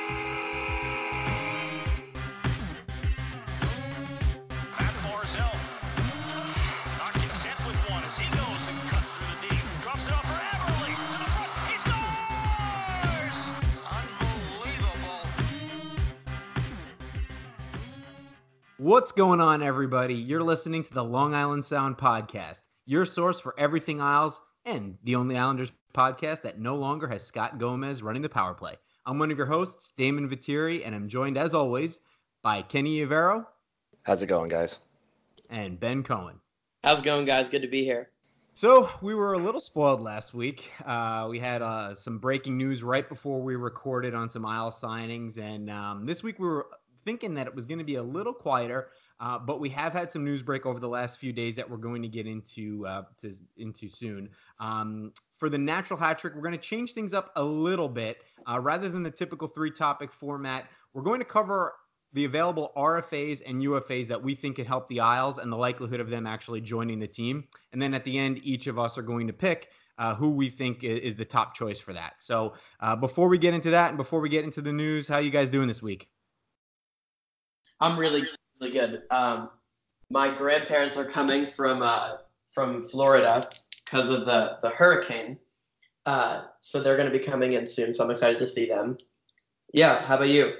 Matt Barzell not content with one as he goes and cuts through the deep. Drops it off for Everly to the front. He scores! Unbelievable. What's going on, everybody? You're listening to the Long Island Sound Podcast, your source for everything Isles and the only Islanders podcast that no longer has Scott Gomez running the power play. I'm one of your hosts, Damon Viteri, and I'm joined, as always, by Kenny Ivero. How's it going, guys? And Ben Cohen. How's it going, guys? Good to be here. So we were a little spoiled last week. We had some breaking news right before we recorded on some Isles signings, and this week we were thinking that it was going to be a little quieter, but we have had some news break over the last few days that we're going to get into soon. For the natural hat trick, we're going to change things up a little bit. Rather than the typical 3-topic format, we're going to cover the available RFAs and UFAs that we think could help the Isles and the likelihood of them actually joining the team. And then at the end, each of us are going to pick who we think is the top choice for that. So before we get into that and before we get into the news, how are you guys doing this week? I'm really good. My grandparents are coming from Florida because of the hurricane. So they're going to be coming in soon, so I'm excited to see them. Yeah, how about you?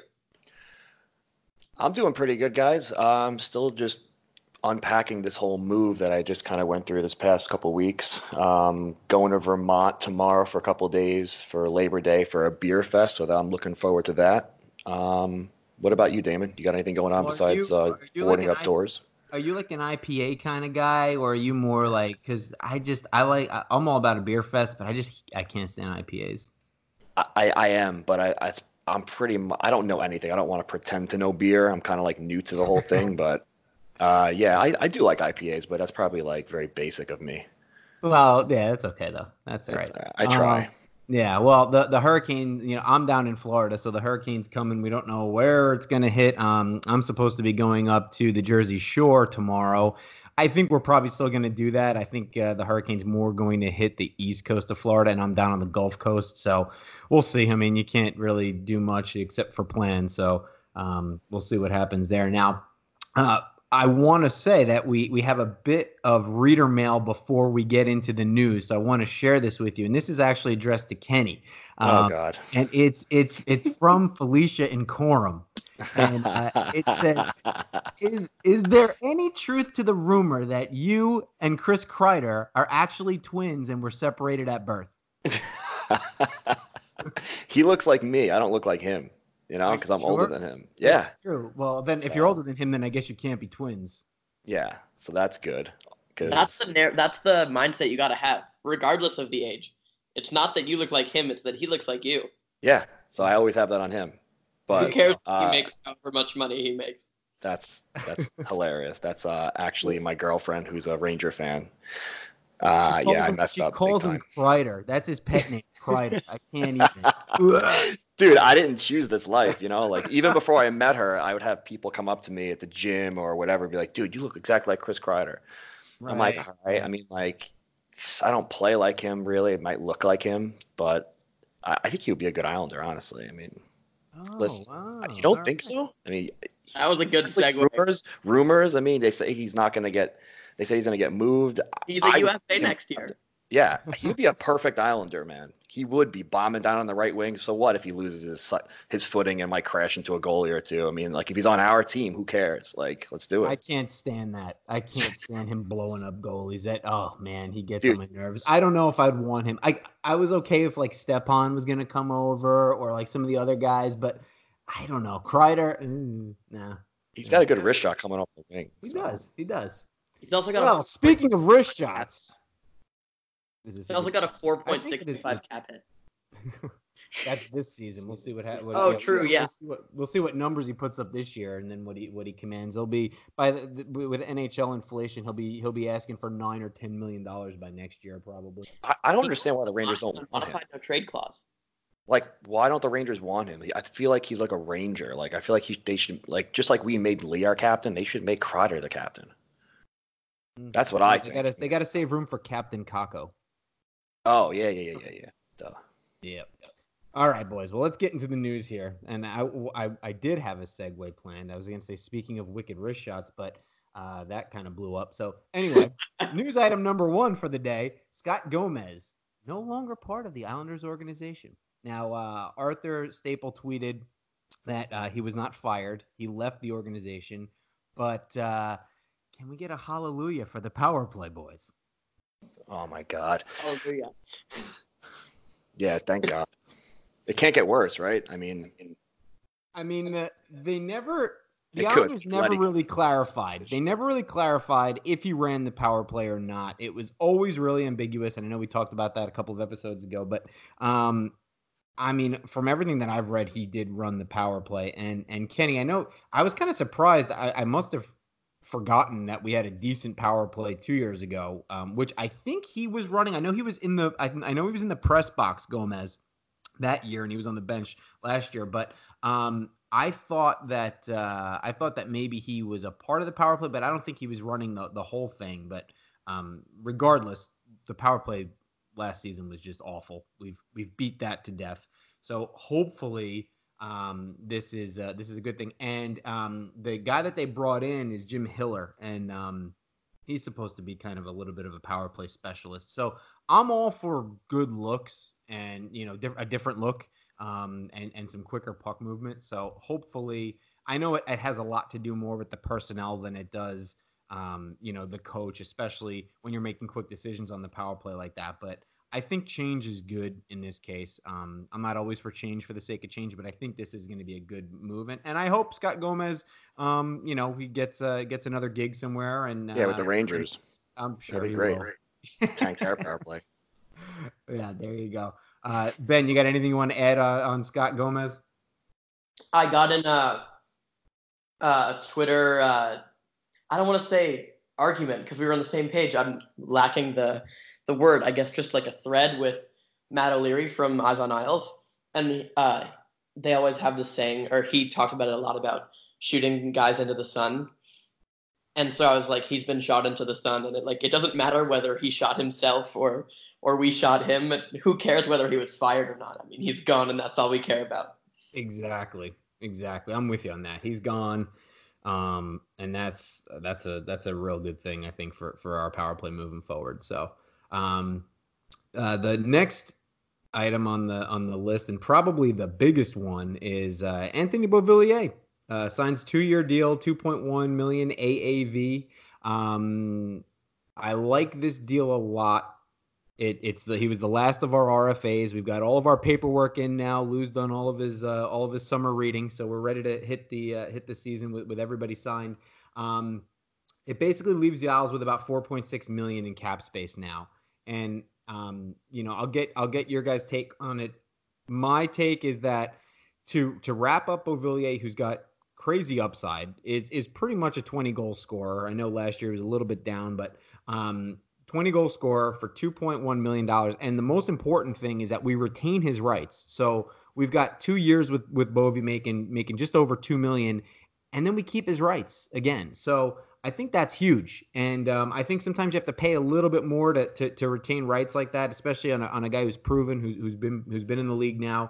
I'm doing pretty good, guys. I'm still just unpacking this whole move that I just kind of went through this past couple weeks. Going to Vermont tomorrow for a couple days for Labor Day for a beer fest, so I'm looking forward to that. What about you, Damon? You got anything going on besides boarding up doors? Are you like an IPA kind of guy, or are you more like? Because I'm all about a beer fest, but I can't stand IPAs. I am, but I'm pretty. I don't know anything. I don't want to pretend to know beer. I'm kind of like new to the whole thing, but yeah, I do like IPAs, but that's probably like very basic of me. Well, yeah, that's okay though. That's all right. I try. Yeah, well, the hurricane, I'm down in Florida, so the hurricane's coming. We don't know where it's going to hit. I'm supposed to be going up to the Jersey Shore tomorrow. I think we're probably still going to do that. I think the hurricane's more going to hit the east coast of Florida, and I'm down on the Gulf Coast, so we'll see. I mean, you can't really do much except for plan, so we'll see what happens there. Now, I want to say that we have a bit of reader mail before we get into the news. So I want to share this with you. And this is actually addressed to Kenny. Oh, God. And it's from Felicia in Coram. And it says, is there any truth to the rumor that you and Chris Kreider are actually twins and were separated at birth? He looks like me. I don't look like him. Because I'm older than him. Yeah. That's true. Well, then if you're older than him, then I guess you can't be twins. Yeah. So that's good. That's the mindset you got to have, regardless of the age. It's not that you look like him; it's that he looks like you. Yeah. So I always have that on him. But who cares if he makes however much money he makes? That's hilarious. That's actually my girlfriend, who's a Ranger fan. I messed up. She calls him Kreider. That's his pet name, Kreider. I can't even. Dude, I didn't choose this life, Like, even before I met her, I would have people come up to me at the gym or whatever and be like, dude, you look exactly like Chris Kreider. Right. I'm like, all right. I mean, like, I don't play like him, really. It might look like him, but I think he would be a good Islander, honestly. I mean, listen, you don't think so? I mean, that was a good segue. Rumors. I mean, they say he's not going to get. They say he's going to get moved. He's a UFA next year. Yeah, he'd be a perfect Islander, man. He would be bombing down on the right wing. So what if he loses his footing and might crash into a goalie or two? I mean, like, if he's on our team, who cares? Like, let's do it. I can't stand that. I can't stand him blowing up goalies. Oh man, he gets on my nerves. I don't know if I'd want him. I was okay if like Stepan was gonna come over or like some of the other guys, but I don't know. Kreider, nah. He's got a good wrist shot coming off the wing. He does. He's also got. Speaking of wrist shots. He's also got a 4.65 cap hit. That's this season. We'll see what happens. True. Yeah. We'll see what numbers he puts up this year, and then what he commands. He'll be with NHL inflation. He'll be asking for $9 or $10 million by next year, probably. I don't understand why the Rangers don't want him. No trade clause. Like, why don't the Rangers want him? I feel like he's like a Ranger. Like, I feel like they should, like, just like we made Lee our captain, they should make Kreider the captain. That's what I think. They got to save room for Captain Kako. Oh, yeah. Duh. Yeah. All right, boys. Well, let's get into the news here. And I did have a segue planned. I was going to say, speaking of wicked wrist shots, but that kind of blew up. So anyway, news item number 1 for the day, Scott Gomez, no longer part of the Islanders organization. Now, Arthur Staple tweeted that he was not fired. He left the organization. But can we get a hallelujah for the power play, boys? Oh, my God. Hallelujah. Yeah, thank God. It can't get worse, right? I mean, they never. The It could. Islanders never really clarified. They never really clarified if he ran the power play or not. It was always really ambiguous, and I know we talked about that a couple of episodes ago. But from everything that I've read, he did run the power play. And Kenny, I know I was kind of surprised. I must have forgotten that we had a decent power play 2 years ago, which I think he was running. I know he was in the. I know he was in the press box, Gomez, that year, and he was on the bench last year. But I thought that maybe he was a part of the power play, but I don't think he was running the whole thing. But regardless, the power play last season was just awful. We've beat that to death. So hopefully this is a good thing. And the guy that they brought in is Jim Hiller, and he's supposed to be kind of a little bit of a power play specialist. So I'm all for good looks and a different look. And some quicker puck movement. So hopefully, I know it has a lot to do more with the personnel than it does, the coach, especially when you're making quick decisions on the power play like that. But I think change is good in this case. I'm not always for change for the sake of change, but I think this is going to be a good move. And I hope Scott Gomez, he gets another gig somewhere. And with the Rangers. I'm sure that'd be he great. will. Tank their power play. Yeah, there you go. Ben, you got anything you want to add on Scott Gomez? I got in a Twitter, I don't want to say argument because we were on the same page. I'm lacking the word, I guess, just like a thread with Matt O'Leary from Eyes on Isles. And they always have this saying, or he talked about it a lot, about shooting guys into the sun. And so I was like, he's been shot into the sun, and it doesn't matter whether he shot himself or we shot him. Who cares whether he was fired or not? I mean, he's gone, and that's all we care about. Exactly. I'm with you on that. He's gone, and that's a real good thing, I think, for our power play moving forward. So, the next item on the list, and probably the biggest one, is Anthony Beauvillier signs 2-year deal, $2.1 million AAV. I like this deal a lot. He was the last of our RFAs. We've got all of our paperwork in now. Lou's done all of his summer reading, so we're ready to hit the season with everybody signed. It basically leaves the Isles with about $4.6 million in cap space now, and I'll get your guys' take on it. My take is that to wrap up Beauvillier, who's got crazy upside, is pretty much a 20-goal scorer. I know last year was a little bit down, but 20-goal scorer for $2.1 million. And the most important thing is that we retain his rights. So we've got 2 years with Bovey making just over $2 million, and then we keep his rights again. So I think that's huge. And I think sometimes you have to pay a little bit more to retain rights like that, especially on a guy who's proven, who's been in the league now.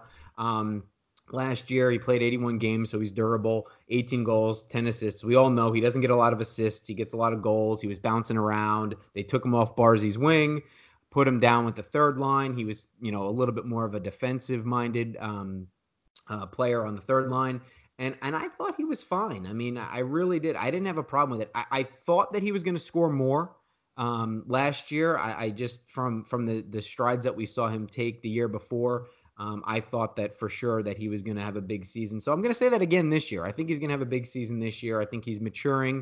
Last year, he played 81 games, so he's durable, 18 goals, 10 assists. We all know he doesn't get a lot of assists. He gets a lot of goals. He was bouncing around. They took him off Barzey's wing, put him down with the third line. He was, a little bit more of a defensive-minded player on the third line. And I thought he was fine. I mean, I really did. I didn't have a problem with it. I thought that he was going to score more last year. I just, from the strides that we saw him take the year before, I thought that for sure that he was going to have a big season. So I'm going to say that again this year. I think he's going to have a big season this year. I think he's maturing.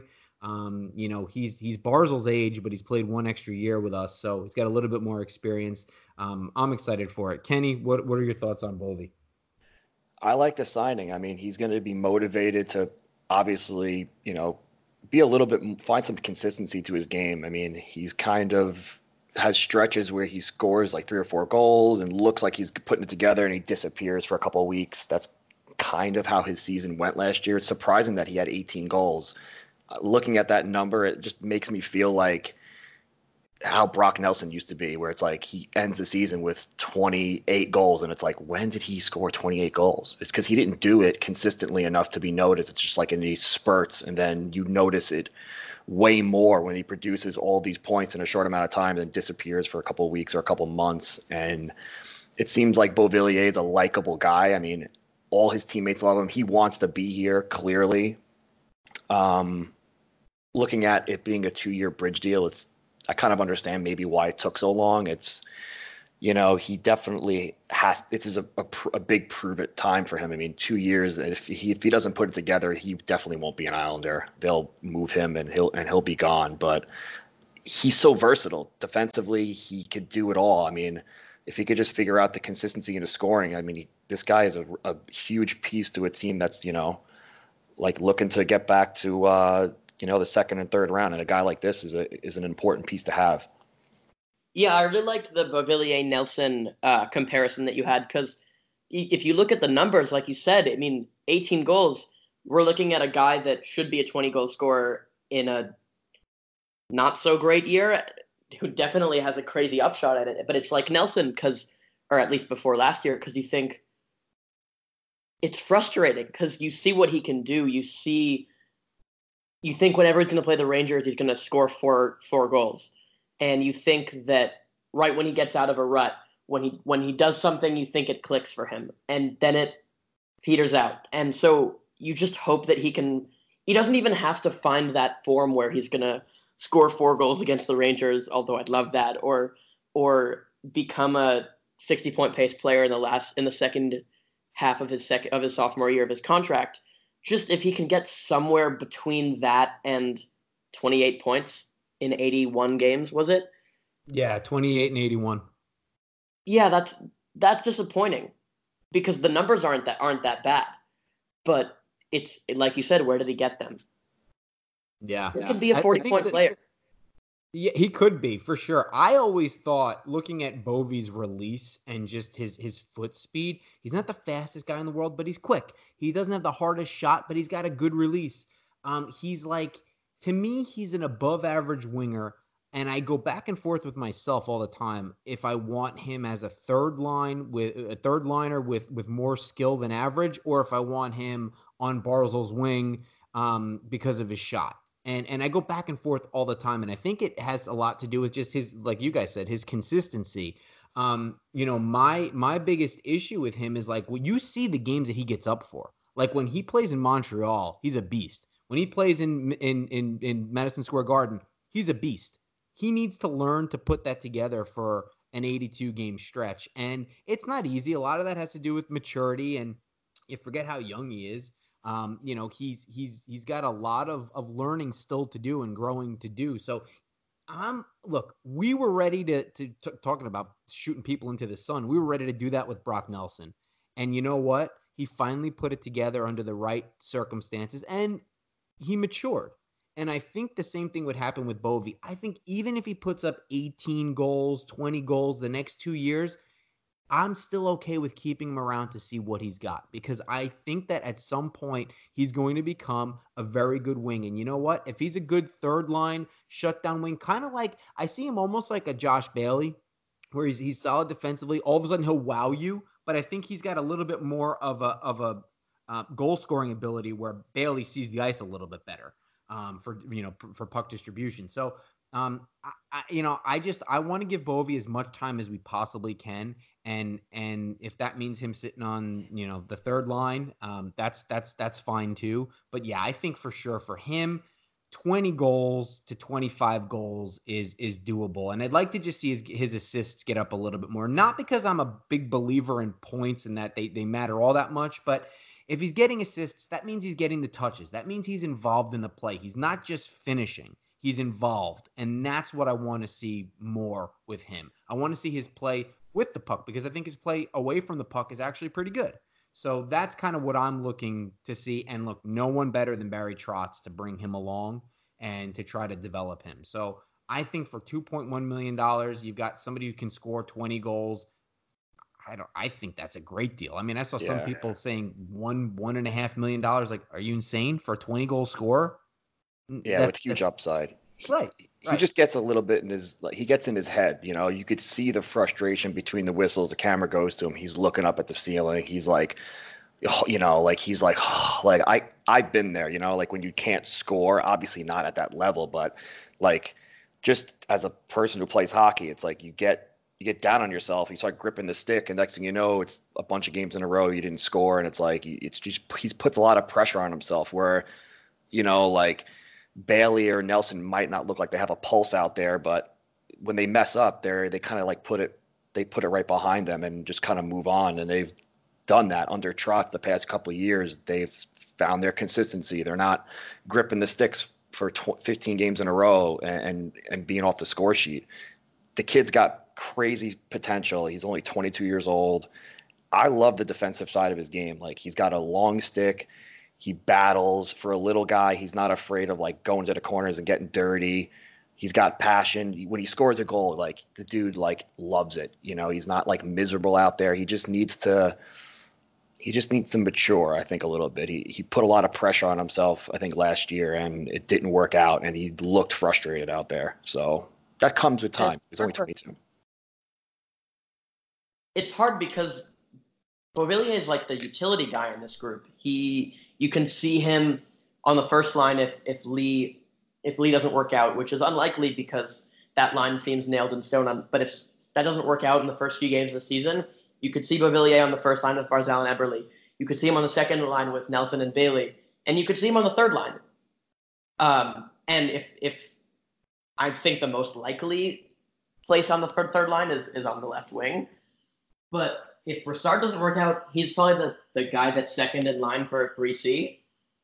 He's Barzal's age, but he's played one extra year with us, so he's got a little bit more experience. I'm excited for it. Kenny, what are your thoughts on Bovey? I like the signing. I mean, he's going to be motivated to obviously, be a little bit, find some consistency to his game. I mean, he's kind of has stretches where he scores like 3 or 4 goals and looks like he's putting it together, and he disappears for a couple of weeks. That's kind of how his season went last year. It's surprising that he had 18 goals. Looking at that number, it just makes me feel like how Brock Nelson used to be, where it's like he ends the season with 28 goals, and it's like, when did he score 28 goals? It's because he didn't do it consistently enough to be noticed. It's just like in these spurts, and then you notice it way more when he produces all these points in a short amount of time and disappears for a couple of weeks or a couple of months. And it seems like Beauvillier is a likable guy. I mean, all his teammates love him. He wants to be here, clearly. Looking at it being a 2-year bridge deal, I kind of understand maybe why it took so long. It's, he definitely has. This is a big prove it time for him. I mean, 2 years. If he doesn't put it together, he definitely won't be an Islander. They'll move him and he'll be gone. But he's so versatile. Defensively, he could do it all. I mean, if he could just figure out the consistency in his scoring, I mean, this guy is a huge piece to a team that's like looking to get back to the second and third round. And a guy like this is an important piece to have. Yeah, I really liked the Beauvillier-Nelson comparison that you had, because if you look at the numbers, like you said, I mean, 18 goals, we're looking at a guy that should be a 20-goal scorer in a not-so-great year, who definitely has a crazy upshot at it. But it's like Nelson, or at least before last year, because you think it's frustrating, because you see what he can do. You think whenever he's going to play the Rangers, he's going to score four goals. And you think that right when he gets out of a rut, when he does something, you think it clicks for him, and then it peters out. And so you just hope that he doesn't even have to find that form where he's going to score 4 goals against the Rangers, although I'd love that, or become a 60-point pace player in the second half of his sophomore year of his contract. Just if he can get somewhere between that and 28 points in 81 games, was it? Yeah, 28 and 81. Yeah, that's disappointing, because the numbers aren't that bad. But it's like you said, where did he get them? Yeah. He could be a 40-point player. Yeah, he could be, for sure. I always thought, looking at Bovey's release and just his foot speed, he's not the fastest guy in the world, but he's quick. He doesn't have the hardest shot, but he's got a good release. He's like, to me, he's an above-average winger, and I go back and forth with myself all the time if I want him as a third liner with more skill than average, or if I want him on Barzal's wing because of his shot. And I go back and forth all the time, and I think it has a lot to do with just his, like you guys said, his consistency. My biggest issue with him is, like, when you see the games that he gets up for. Like, when he plays in Montreal, he's a beast. When he plays in Madison Square Garden, he's a beast. He needs to learn to put that together for an 82-game stretch, and it's not easy. A lot of that has to do with maturity, and you forget how young he is. He's got a lot of learning still to do and growing to do. So look, we were ready to talking about shooting people into the sun. We were ready to do that with Brock Nelson. And you know what? He finally put it together under the right circumstances, and he matured. And I think the same thing would happen with Bovey. I think even if he puts up 18 goals, 20 goals the next 2 years, I'm still okay with keeping him around to see what he's got, because I think that at some point he's going to become a very good wing. And you know what? If he's a good third line shutdown wing, kind of like, I see him almost like a Josh Bailey, where he's solid defensively. All of a sudden he'll wow you, but I think he's got a little bit more of a goal scoring ability, where Bailey sees the ice a little bit better for puck distribution. So I want to give Bovey as much time as we possibly can. And if that means him sitting on, the third line, that's fine too. But yeah, I think for sure for him, 20 goals to 25 goals is doable. And I'd like to just see his assists get up a little bit more, not because I'm a big believer in points and that they matter all that much, but if he's getting assists, that means he's getting the touches. That means he's involved in the play. He's not just finishing. He's involved. And that's what I want to see more with him. I want to see his play with the puck, because I think his play away from the puck is actually pretty good. So that's kind of what I'm looking to see. And look, no one better than Barry Trotz to bring him along and to try to develop him. So I think for $2.1 million, you've got somebody who can score 20 goals. I think that's a great deal. I mean, I saw some people saying $1.5 million. Like, are you insane for a 20-goal scorer? Yeah, with huge upside. Right. He just gets a little bit in his, like, he gets in his head, you know. You could see the frustration between the whistles. The camera goes to him. He's looking up at the ceiling. He's like, you know, like he's like, like I've been there, you know, like when you can't score, obviously not at that level, but like just as a person who plays hockey, it's like you get down on yourself, you start gripping the stick, and next thing you know, it's a bunch of games in a row you didn't score, and it's like it's just he's puts a lot of pressure on himself. Where, you know, like Bailey or Nelson might not look like they have a pulse out there, but when they mess up, they kind of like put it right behind them and just kind of move on. And they've done that under Trotz the past couple of years. They've found their consistency. They're not gripping the sticks for 15 games in a row and being off the score sheet. The kid's got crazy potential. He's only 22 years old. I love the defensive side of his game. Like, he's got a long stick. He battles. For a little guy, he's not afraid of like going to the corners and getting dirty. He's got passion. When he scores a goal, like, the dude like loves it. You know, he's not like miserable out there. He just needs to mature, I think, a little bit. He put a lot of pressure on himself, I think, last year, and it didn't work out, and he looked frustrated out there. So that comes with time. He's only 22. It's hard because Beauvillier is like the utility guy in this group. You can see him on the first line if Lee doesn't work out, which is unlikely because that line seems nailed in stone. But if that doesn't work out in the first few games of the season, you could see Beauvillier on the first line with Barzal and Eberle. You could see him on the second line with Nelson and Bailey, and you could see him on the third line. And if I think the most likely place on the third line is on the left wing. But if Brassard doesn't work out, he's probably the guy that's second in line for a 3C.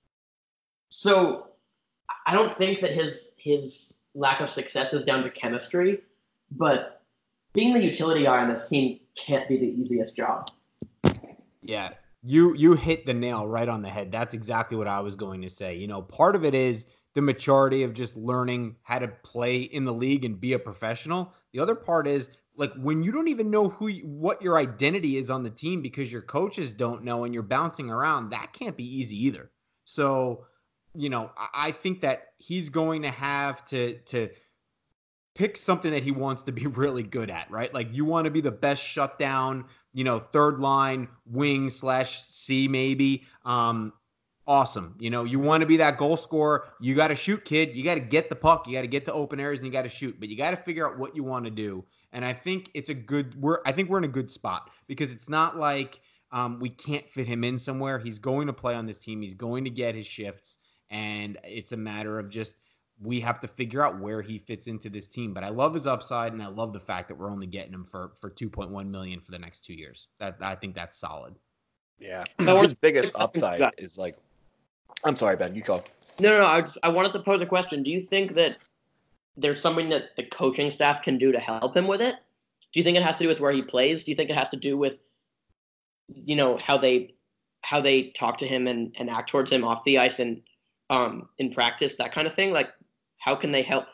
So I don't think that his lack of success is down to chemistry, but being the utility guy on this team can't be the easiest job. Yeah, you hit the nail right on the head. That's exactly what I was going to say. You know, part of it is the maturity of just learning how to play in the league and be a professional. The other part is, like, when you don't even know what your identity is on the team because your coaches don't know and you're bouncing around, that can't be easy either. So, you know, I think that he's going to have to pick something that he wants to be really good at, right? Like, you want to be the best shutdown, you know, third line wing /C maybe. Awesome. You know, you want to be that goal scorer. You got to shoot, kid. You got to get the puck. You got to get to open areas and you got to shoot, but you got to figure out what you want to do. And I think I think we're in a good spot because it's not like we can't fit him in somewhere. He's going to play on this team. He's going to get his shifts. And it's a matter of just, we have to figure out where he fits into this team. But I love his upside, and I love the fact that we're only getting him for $2.1 million for the next 2 years. I think that's solid. Yeah. His biggest upside is like, I'm sorry, Ben, you go. No. I wanted to pose a question. Do you think that there's something that the coaching staff can do to help him with it? Do you think it has to do with where he plays? Do you think it has to do with, you know, how they talk to him and act towards him off the ice and in practice, that kind of thing? Like, how can they help?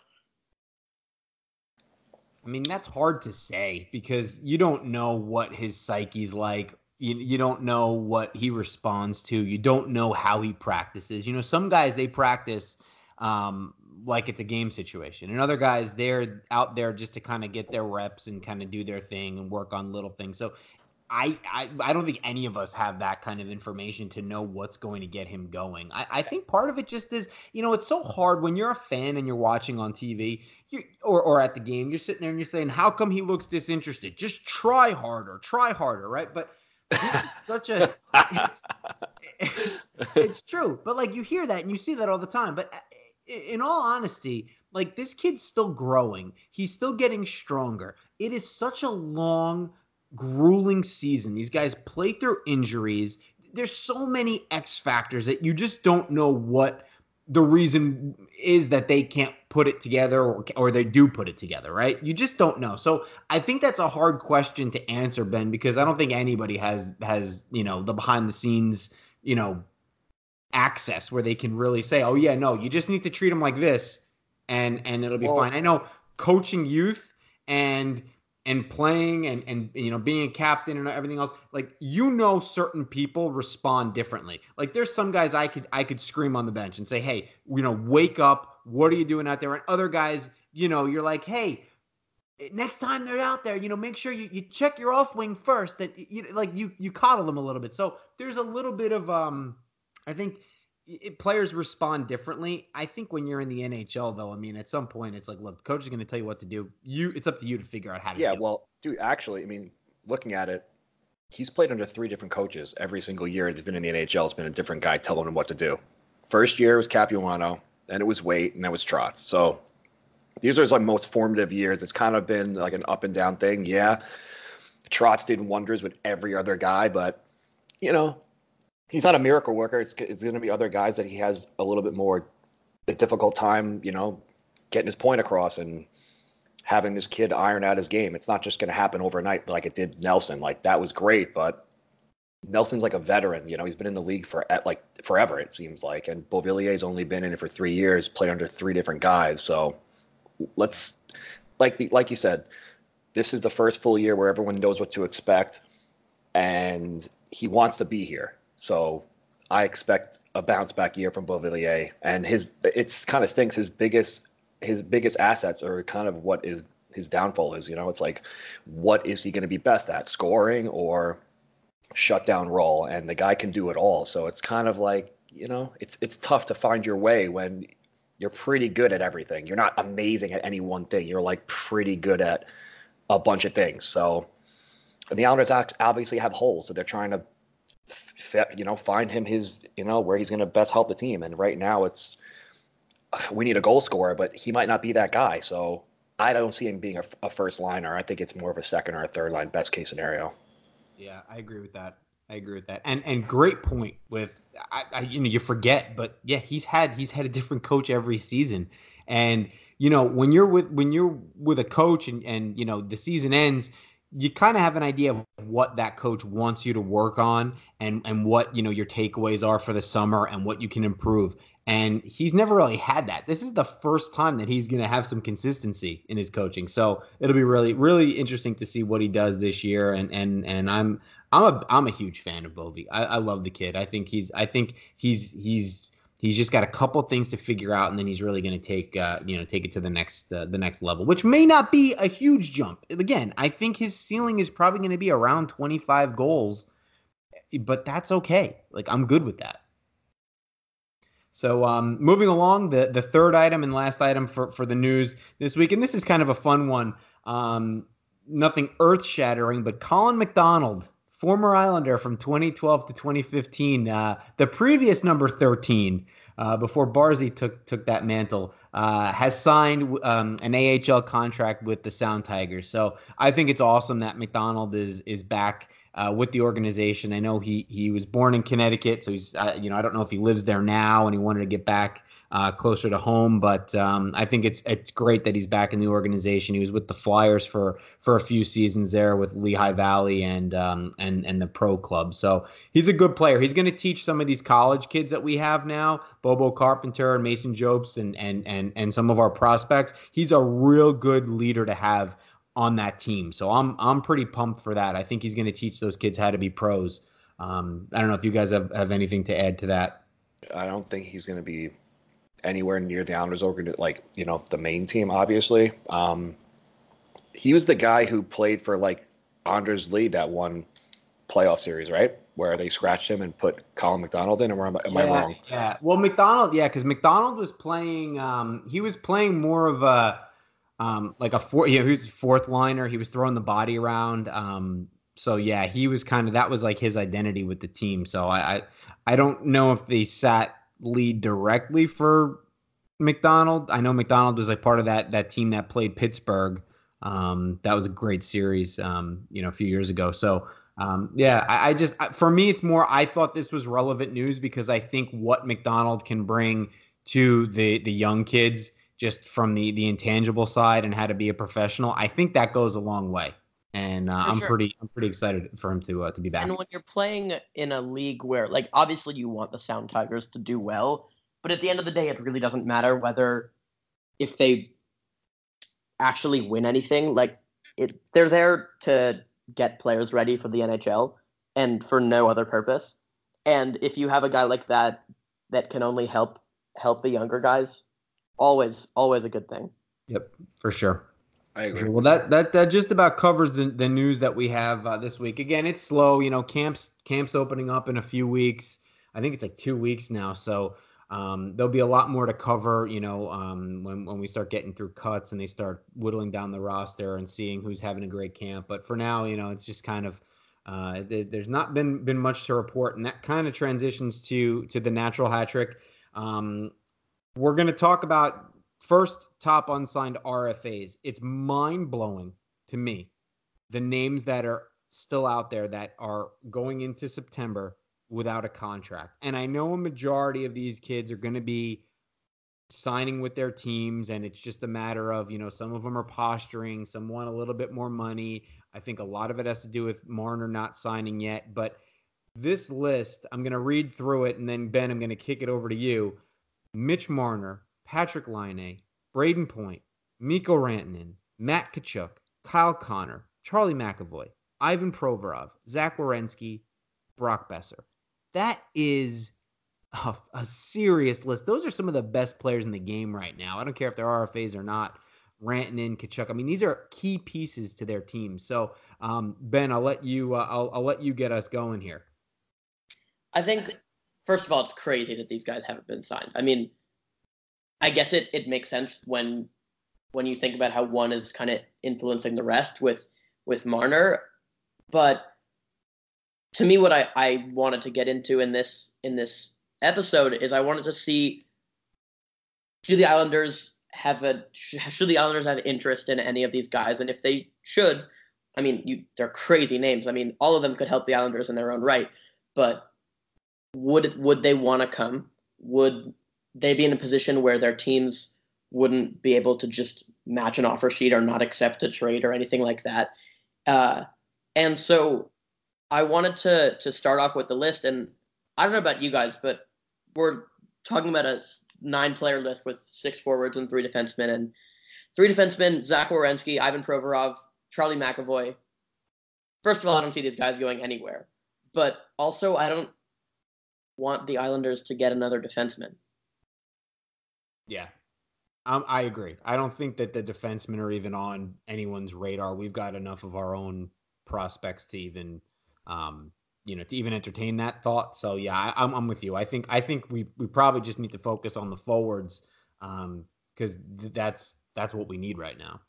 I mean, that's hard to say because you don't know what his psyche's like. You don't know what he responds to. You don't know how he practices. You know, some guys, they practice like it's a game situation. And other guys, they're out there just to kind of get their reps and kind of do their thing and work on little things. So I don't think any of us have that kind of information to know what's going to get him going. I think part of it just is, you know, it's so hard when you're a fan and you're watching on TV or at the game, you're sitting there and you're saying, how come he looks disinterested? Just try harder, right? But this is such a, it's true. But like, you hear that and you see that all the time. But in all honesty, like, this kid's still growing. He's still getting stronger. It is such a long, grueling season. These guys play through injuries. There's so many X factors that you just don't know what the reason is that they can't put it together or they do put it together, right? You just don't know. So I think that's a hard question to answer, Ben, because I don't think anybody has, you know, the behind the scenes, you know, access where they can really say, oh yeah, no, you just need to treat them like this and it'll be fine. I know coaching youth and playing and you know, being a captain and everything else, like, you know, certain people respond differently. Like, there's some guys I could scream on the bench and say, hey, you know, wake up, what are you doing out there? And other guys, you're like, hey, next time they're out there, make sure you check your off wing first. That you coddle them a little bit. So there's a little bit of I think players respond differently. I think when you're in the NHL, though, I mean, at some point it's like, look, the coach is going to tell you what to do. It's up to you to figure out how to do it. Yeah, well, dude, actually, I mean, looking at it, he's played under 3 different coaches every single year he's been in the NHL. It's been a different guy telling him what to do. First year was Capuano, then it was Waite, and then it was Trotz. So these are his most formative years. It's kind of been like an up and down thing. Yeah, Trotz did wonders with every other guy, but he's not a miracle worker. It's going to be other guys that he has a little bit more a difficult time, getting his point across and having this kid iron out his game. It's not just going to happen overnight like it did Nelson. Like, that was great, but Nelson's like a veteran. He's been in the league for forever, it seems like. And Beauvillier's only been in it for 3 years, played under 3 different guys. So let's, like you said, this is the first full year where everyone knows what to expect, and he wants to be here. So I expect a bounce back year from Beauvillier, and it's kind of stinks. His biggest assets are kind of what is his downfall is. It's like, what is he going to be best at, scoring or shut down role? And the guy can do it all. So it's kind of like, it's tough to find your way when you're pretty good at everything. You're not amazing at any one thing. You're like pretty good at a bunch of things. So the Islanders obviously have holes, so they're trying to find him his, where he's going to best help the team. And right now we need a goal scorer, but he might not be that guy. So I don't see him being a first liner. I think it's more of a second or a third line best case scenario. Yeah, I agree with that. And great point with, you forget, but yeah, he's had a different coach every season. And, when you're with a coach and the season ends, you kind of have an idea of what that coach wants you to work on and what, your takeaways are for the summer and what you can improve. And he's never really had that. This is the first time that he's going to have some consistency in his coaching. So it'll be really, really interesting to see what he does this year. And I'm a huge fan of Bovey. I love the kid. I think he's just got a couple things to figure out, and then he's really going to take it to the next level, which may not be a huge jump. Again, I think his ceiling is probably going to be around 25 goals, but that's okay. Like, I'm good with that. So moving along, the third item and last item for the news this week, and this is kind of a fun one. Nothing earth-shattering, but Colin McDonald, former Islander from 2012 to 2015, the previous number 13, before Barzy took that mantle, has signed an AHL contract with the Sound Tigers. So I think it's awesome that McDonald is back with the organization. I know he was born in Connecticut, so he's I don't know if he lives there now and he wanted to get back closer to home, but I think it's great that he's back in the organization. He was with the Flyers for a few seasons there with Lehigh Valley and the pro club. So he's a good player. He's going to teach some of these college kids that we have now, Bobo Carpenter and Mason Jobst and some of our prospects. He's a real good leader to have on that team. So I'm pretty pumped for that. I think he's going to teach those kids how to be pros. I don't know if you guys have anything to add to that. I don't think he's going to be anywhere near the Islanders the main team, obviously. He was the guy who played for Anders Lee that one playoff series, right? Where they scratched him and put Colin McDonald in, or am I wrong? Yeah. Well, McDonald, because McDonald was playing, he was playing more of a he was a fourth liner. He was throwing the body around. So yeah, he was that was like his identity with the team. So I don't know if they sat lead directly for McDonald. I know McDonald was part of that team that played Pittsburgh. That was a great series, a few years ago. So for me, it's more, I thought this was relevant news because I think what McDonald can bring to the young kids, just from the intangible side and how to be a professional, I think that goes a long way. And I'm pretty excited for him to be back. And when you're playing in a league where, obviously you want the Sound Tigers to do well, but at the end of the day, it really doesn't matter if they actually win anything. They're there to get players ready for the NHL and for no other purpose. And if you have a guy like that can only help the younger guys, Always a good thing. Yep, for sure. I agree. Sure. Well, that just about covers the news that we have this week. Again, it's slow. Camps opening up in a few weeks. I think it's like 2 weeks now. So there'll be a lot more to cover. When we start getting through cuts and they start whittling down the roster and seeing who's having a great camp. But for now, it's just kind of there's not been much to report, and that kind of transitions to the natural hat trick. We're going to talk about first top unsigned RFAs. It's mind-blowing to me, the names that are still out there that are going into September without a contract. And I know a majority of these kids are going to be signing with their teams, and it's just a matter of, some of them are posturing, some want a little bit more money. I think a lot of it has to do with Marner not signing yet. But this list, I'm going to read through it, and then, Ben, I'm going to kick it over to you. Mitch Marner, Patrick Laine, Braden Point, Mikko Rantanen, Matt Tkachuk, Kyle Connor, Charlie McAvoy, Ivan Provorov, Zach Werenski, Brock Besser. That is a serious list. Those are some of the best players in the game right now. I don't care if they're RFAs or not. Rantanen, Tkachuk. I mean, these are key pieces to their team. So, Ben, I'll let you. I'll let you get us going here. I think, first of all, it's crazy that these guys haven't been signed. I mean, I guess it makes sense when you think about how one is kind of influencing the rest with Marner. But to me, what I wanted to get into in this episode is I wanted to see, should the Islanders have interest in any of these guys? And if they should, I mean, they're crazy names. I mean, all of them could help the Islanders in their own right, but would they want to come? Would they be in a position where their teams wouldn't be able to just match an offer sheet or not accept a trade or anything like that? And so I wanted to start off with the list, and I don't know about you guys, but we're talking about a 9-player list with 6 forwards and 3 defensemen. And 3 defensemen, Zach Werenski, Ivan Provorov, Charlie McAvoy. First of all, I don't see these guys going anywhere. But also, I don't want the Islanders to get another defenseman. Yeah, I agree. I don't think that the defensemen are even on anyone's radar. We've got enough of our own prospects to even, to even entertain that thought. So yeah, I'm with you. I think we probably just need to focus on the forwards, because that's what we need right now.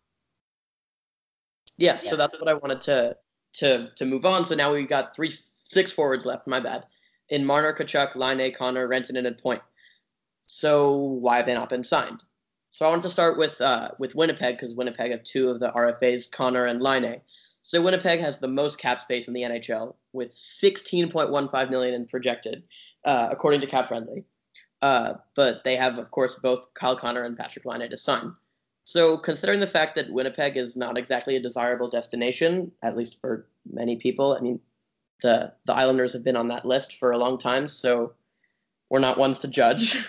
Yeah, so that's what I wanted to move on. So now we've got 6 forwards left. My bad. In Marner, Tkachuk, Laine, Connor, Rantanen, and Point. So why have they not been signed? So I wanted to start with Winnipeg, because Winnipeg have 2 of the RFAs, Connor and Laine. So Winnipeg has the most cap space in the NHL with $16.15 million in projected, according to Cap Friendly. But they have, of course, both Kyle Connor and Patrick Laine to sign. So considering the fact that Winnipeg is not exactly a desirable destination, at least for many people, I mean, the Islanders have been on that list for a long time, so we're not ones to judge.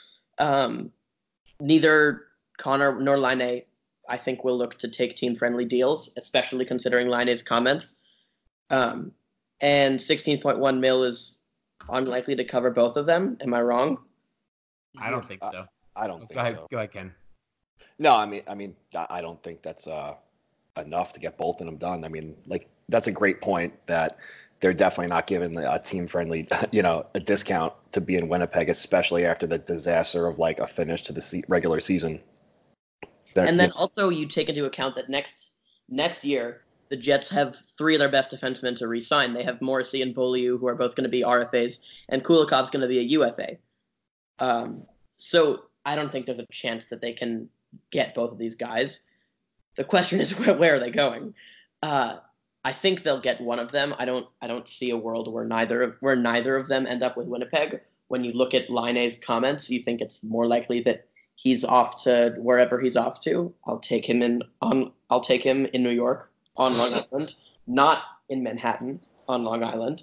Neither Connor nor Laine, I think, will look to take team-friendly deals, especially considering Laine's comments. And 16.1 mil is unlikely to cover both of them. Am I wrong? I don't think so. I don't think so. Go ahead, Ken. No, I mean, I don't think that's enough to get both of them done. I mean, like, that's a great point that they're definitely not giving a team-friendly, a discount to be in Winnipeg, especially after the disaster of like a finish to the regular season. And then also you take into account that next year the Jets have 3 of their best defensemen to re-sign. They have Morrissey and Beaulieu, who are both going to be RFAs, and Kulikov's going to be a UFA. So I don't think there's a chance that they can get both of these guys. The question is, where are they going? I think they'll get one of them. I don't see a world where neither of them end up with Winnipeg. When you look at Laine's comments, you think it's more likely that he's off to wherever he's off to. I'll take him in New York on Long Island, not in Manhattan on Long Island.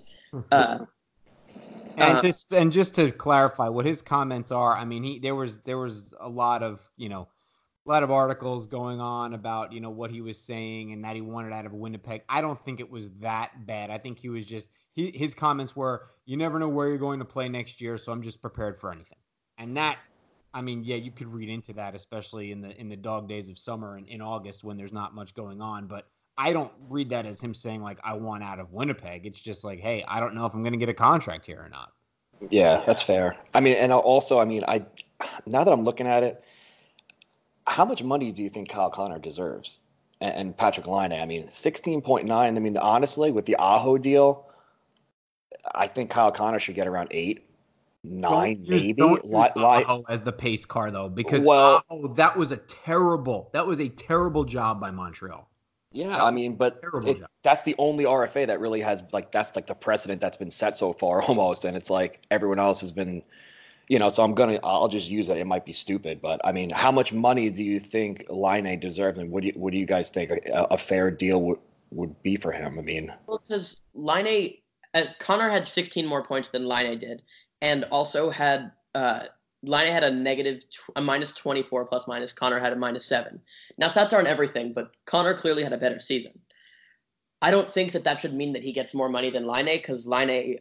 And just to clarify what his comments are, I mean, there was a lot of articles going on about, what he was saying and that he wanted out of Winnipeg. I don't think it was that bad. I think he was just, his comments were, you never know where you're going to play next year, so I'm just prepared for anything. And that I mean, yeah, you could read into that, especially in the dog days of summer and in August when there's not much going on. But I don't read that as him saying like I want out of Winnipeg. It's just like, hey, I don't know if I'm going to get a contract here or not. Yeah, that's fair. I mean, and also, I mean, now that I'm looking at it, how much money do you think Kyle Connor deserves? And Patrick Laine, I mean, 16.9. I mean, honestly, with the Aho deal, I think Kyle Connor should get around 8, 9, maybe. Don't use Aho as the pace car though, because Aho, that was a terrible job by Montreal. Yeah, I mean, but that's the only RFA that really has that's like the precedent that's been set so far almost, and it's like everyone else has been, So I'll just use it. It might be stupid, but I mean, how much money do you think Laine deserves, and what do you guys think a fair deal would be for him? I mean, well, because Connor had 16 more points than Laine did, and also had Laine had a minus 24 plus minus. Connor had a minus 7. Now, stats aren't everything, but Connor clearly had a better season. I don't think that should mean that he gets more money than Laine, because Laine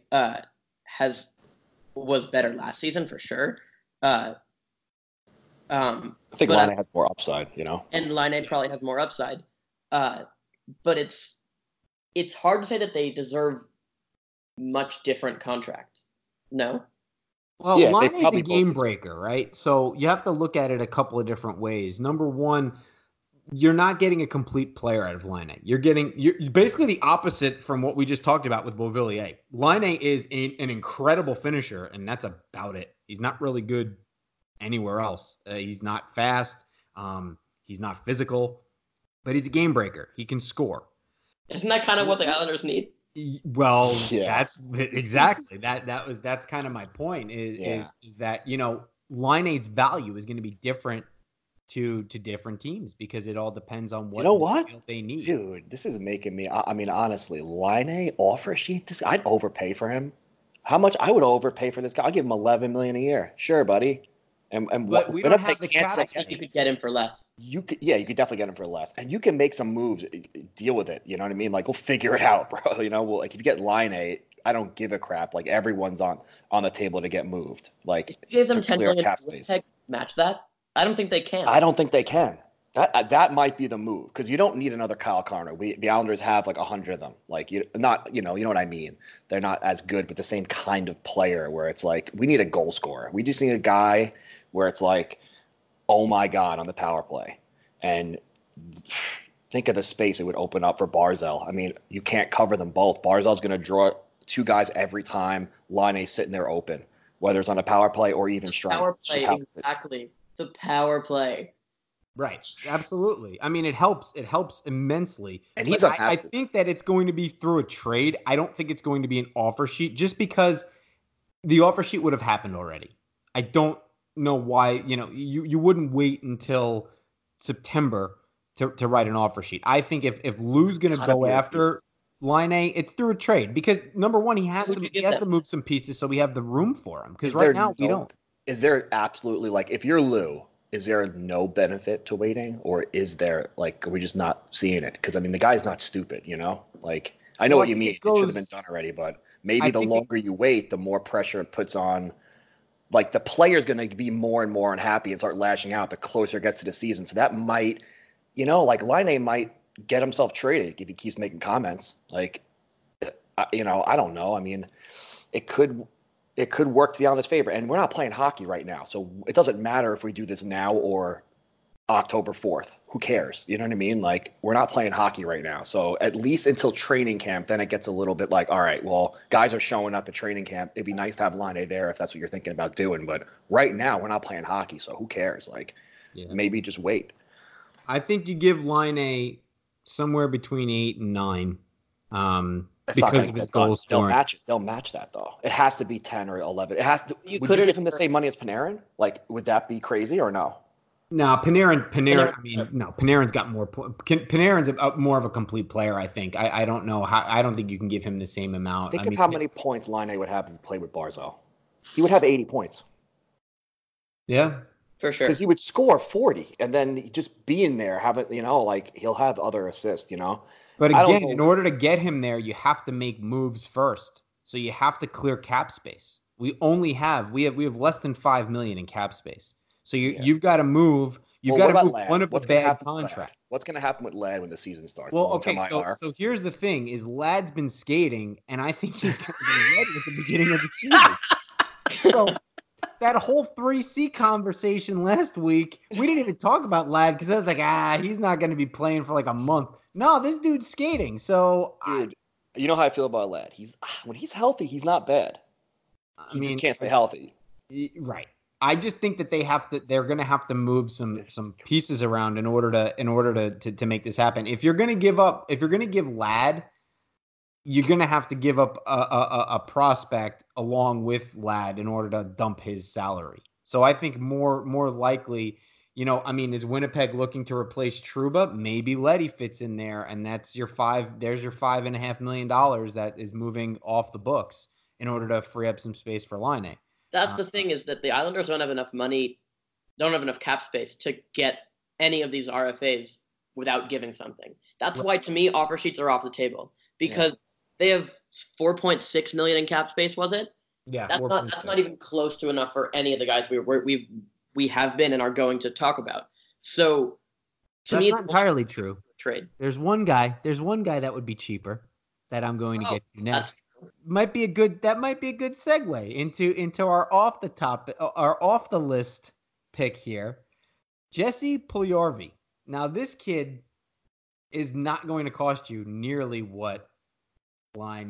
was better last season for sure. I think Laine has more upside, And Laine probably has more upside. But it's hard to say that they deserve much different contracts. No? Well, Laine is a game breaker, right? So you have to look at it a couple of different ways. Number one, you're not getting a complete player out of Laine. You're basically the opposite from what we just talked about with Beauvillier. Laine is an incredible finisher, and that's about it. He's not really good anywhere else. He's not fast. He's not physical, but he's a game breaker. He can score. Isn't that kind of what the Islanders need? Well, yeah. That's exactly that's kind of my point is that Laine's value is going to be different to different teams because it all depends on what they need. Dude, this is making me. I mean, honestly, Laine offer sheet. I'd overpay for him. How much I would overpay for this guy? I'll give him $11 million a year. Sure, buddy. But we don't have the cap space. You could get him for less. You could definitely get him for less, and you can make some moves, deal with it. You know what I mean? Like we'll figure it out, bro. Like if you get Laine, I don't give a crap. Like everyone's on the table to get moved. Like if you give them $10 million cap space, match that. I don't think they can. I don't think they can. That might be the move because you don't need another Kyle Connor. The Islanders have like 100 of them. Like you know what I mean. They're not as good, but the same kind of player where it's like we need a goal scorer. We just need a guy where it's like, oh my God, on the power play. And think of the space it would open up for Barzal. I mean, you can't cover them both. Barzal's going to draw 2 guys every time. Laine's sitting there open, whether it's on a power play or even strength. Power play, exactly. The power play. Right. Absolutely. I mean, it helps immensely. And he's I think that it's going to be through a trade. I don't think it's going to be an offer sheet just because the offer sheet would have happened already. I don't know why, you wouldn't wait until September to write an offer sheet. I think if Lou's going to go after Laine, it's through a trade because number one, he has to move some pieces so we have the room for him because right now we don't. Is there absolutely if you're Lou, is there no benefit to waiting or is there are we just not seeing it? Because I mean, the guy's not stupid, Like I know what you mean. It should have been done already, but maybe the longer you wait, the more pressure it puts on. Like the player's going to be more and more unhappy and start lashing out the closer it gets to the season. So that might, Laine might get himself traded if he keeps making comments. I don't know. I mean, it could work to the Islanders' favor. And we're not playing hockey right now, so it doesn't matter if we do this now or October 4th. Who cares? You know what I mean? Like we're not playing hockey right now. So at least until training camp, then it gets a little bit all right, well, guys are showing up at training camp. It'd be nice to have Laine there if that's what you're thinking about doing. But right now we're not playing hockey. So who cares? Maybe just wait. I think you give Laine somewhere between 8 and 9. Because of his goal scoring. They'll match that though. It has to be 10 or 11. It has to. Would you give him the same money as Panarin? Would that be crazy or no? No, Panarin. I mean, no. Panarin's got more. Panarin's more of a complete player. I think. I don't know how. I don't think you can give him the same amount. Think of how many points Laine would have if he played with Barzal. He would have 80 points. Yeah, for sure. Because he would score 40, and then just being there, he'll have other assists. But again, in order to get him there, you have to make moves first. So you have to clear cap space. We have less than $5 million in cap space. So you've got to move. You've Well, got what to about move Ladd? one of the What's going to bad happen with Ladd? contracts. What's going to happen with Ladd when the season starts? Well, Long-term okay, IR? so here's the thing: is Ladd's been skating, and I think he's going to be ready at the beginning of the season. So that whole 3C conversation last week, we didn't even talk about Ladd because I was like, he's not going to be playing for like a month. No, this dude's skating. So, Dude, you know how I feel about Ladd. When he's healthy, he's not bad. He just can't stay healthy. Right. I just think that they're going to have to move some pieces around in order to make this happen. If you're going to give Ladd, you're going to have to give up a prospect along with Ladd in order to dump his salary. So I think more likely, is Winnipeg looking to replace Trouba? Maybe Leddy fits in there, and there's your $5.5 million that is moving off the books in order to free up some space for Laine. That's the thing, is that the Islanders don't have enough money, don't have enough cap space to get any of these RFAs without giving something. That's why, to me, offer sheets are off the table, because they have $4.6 million in cap space. Was it? Yeah, that's not even close to enough for any of the guys we have been and are going to talk about. So, to me, that's not entirely true. Trade. There's one guy that would be cheaper that I'm going to get to next. That might be a good segue into our off the list pick here, Jesse Puljujarvi. Now, this kid is not going to cost you nearly what Laine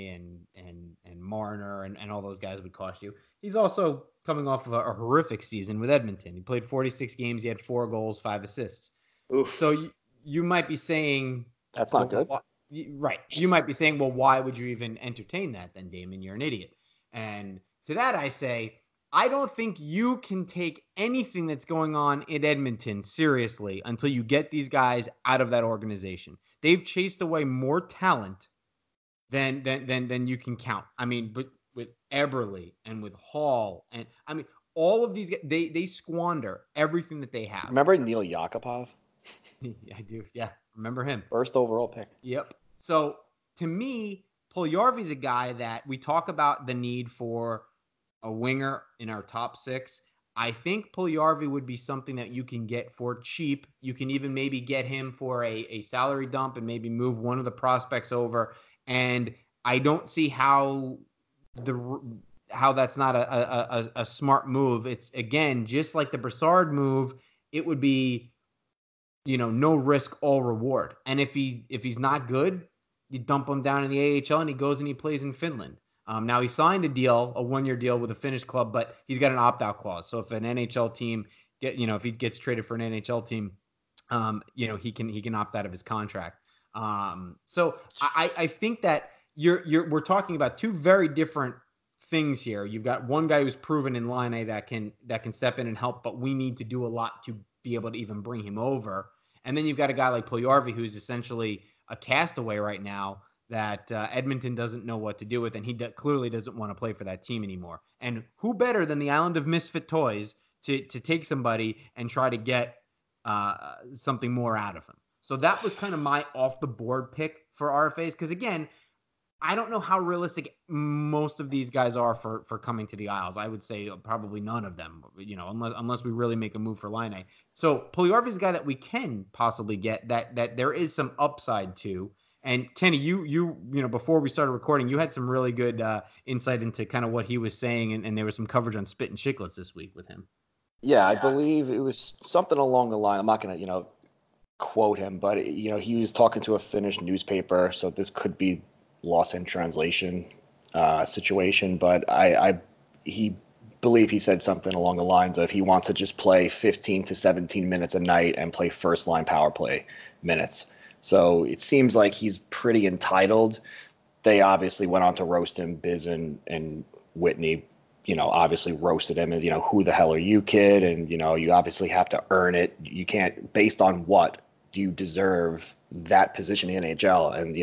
and Marner and all those guys would cost you. He's also coming off of a horrific season with Edmonton. He played 46 games. He had 4 goals, 5 assists. Oof. So you might be saying that's not good. Right. You might be saying, well, why would you even entertain that then, Damon? You're an idiot. And to that I say, I don't think you can take anything that's going on in Edmonton seriously until you get these guys out of that organization. They've chased away more talent than you can count. I mean, but with Eberle and with Hall, and I mean, all of these guys, they squander everything that they have. Remember Neil Yakupov? I do. Yeah. Remember him. First overall pick. Yep. So to me, Puljujarvi's a guy that we talk about the need for a winger in our top 6. I think Puljujarvi would be something that you can get for cheap. You can even maybe get him for a salary dump and maybe move one of the prospects over. And I don't see how that's not a smart move. It's, again, just like the Brassard move, it would be, no risk, all reward. And if he's not good, you dump him down in the AHL and he goes and he plays in Finland. Now he signed a 1-year deal with a Finnish club, but he's got an opt-out clause. So if an NHL team if he gets traded for an NHL team, he can opt out of his contract. So I think that we're talking about two very different things here. You've got one guy who's proven in Laine that can step in and help, but we need to do a lot to be able to even bring him over. And then you've got a guy like Puljujarvi, who's essentially a castaway right now that Edmonton doesn't know what to do with, and he clearly doesn't want to play for that team anymore. And who better than the Island of Misfit Toys to take somebody and try to get something more out of him? So that was kind of my off-the-board pick for RFAs, because, again, I don't know how realistic most of these guys are for coming to the Isles. I would say probably none of them, unless we really make a move for Laine. So Puljujarvi is a guy that we can possibly get that there is some upside to. And Kenny, you before we started recording, you had some really good insight into kind of what he was saying, and there was some coverage on Spit and Chicklets this week with him. Yeah, I believe it was something along the line. I'm not going to quote him, but he was talking to a Finnish newspaper, so this could be lost in translation situation, but he said something along the lines of he wants to just play 15 to 17 minutes a night and play first line power play minutes. So it seems like he's pretty entitled. They obviously went on to roast him. Biz and Whitney, obviously roasted him, and who the hell are you, kid? And you obviously have to earn it. You can't, based on what do you deserve that position in the NHL? And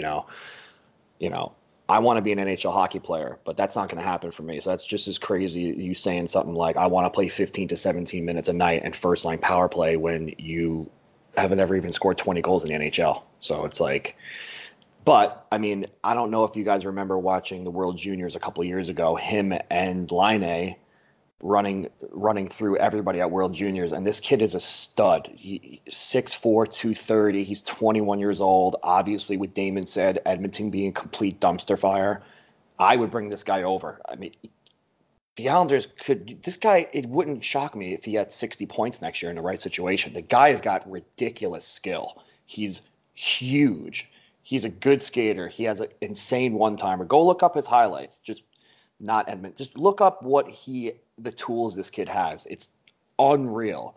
I want to be an NHL hockey player, but that's not going to happen for me. So that's just as crazy, you saying something like, I want to play 15 to 17 minutes a night and first line power play when you haven't ever even scored 20 goals in the NHL. So it's like, but I mean, I don't know if you guys remember watching the World Juniors a couple of years ago, him and Laine running through everybody at World Juniors, and this kid is a stud. He 6'4", 230. He's 21 years old. Obviously, what Damon said, Edmonton being a complete dumpster fire, I would bring this guy over. I mean, the Islanders it wouldn't shock me if he had 60 points next year in the right situation. The guy has got ridiculous skill. He's huge. He's a good skater. He has an insane one-timer. Go look up his highlights. Just not Edmonton. Just look up the tools this kid has. It's unreal.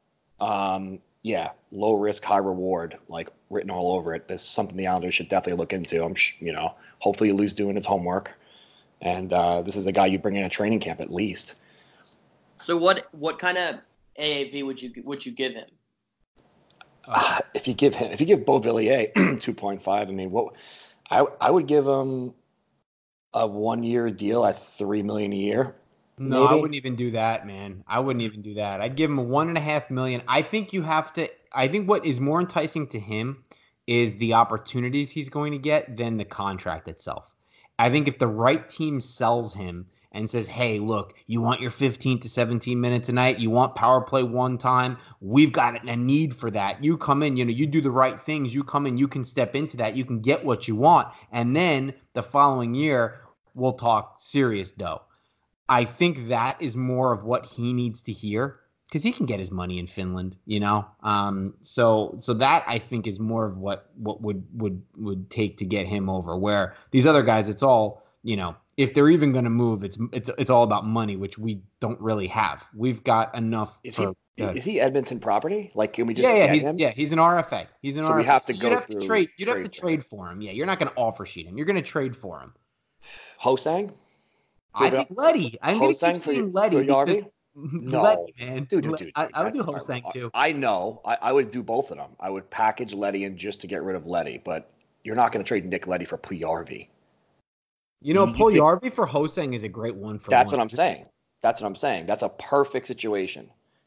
Yeah, low risk, high reward, like written all over it. This is something the Islanders should definitely look into. Hopefully Lou's doing his homework, and this is a guy you bring in a training camp at least. So what kind of AAV would you give him? If you give Beauvillier 2.5, I mean, I would give him a 1-year deal at $3 million a year. No, maybe? I wouldn't even do that, man. I wouldn't even do that. I'd give him a $1.5 million. I think what is more enticing to him is the opportunities he's going to get than the contract itself. I think if the right team sells him and says, hey, look, you want your 15 to 17 minutes a night, you want power play one time, we've got a need for that. You come in, you do the right things, you come in, you can step into that, you can get what you want. And then the following year, we'll talk serious dough. I think that is more of what he needs to hear because he can get his money in Finland, So that I think is more of what would take to get him over. Where these other guys, it's all, if they're even going to move, it's all about money, which we don't really have. We've got enough. Is he Edmonton property? Like, can we just get him? Yeah, he's an RFA. He's an RFA. We have to go through. You'd have to trade for him. Yeah, you're not going to offer sheet him. You're going to trade for him. Ho-Sang? I think Letty. I'm going to keep saying Letty because no, Letty, man. Dude. I would do Ho-Sang too. I know. I would do both of them. I would package Letty in just to get rid of Letty, but you're not going to trade Nick Letty for Puljujarvi. Puljujarvi for Ho-Sang is a great one for. That's what I'm saying. That's a perfect situation.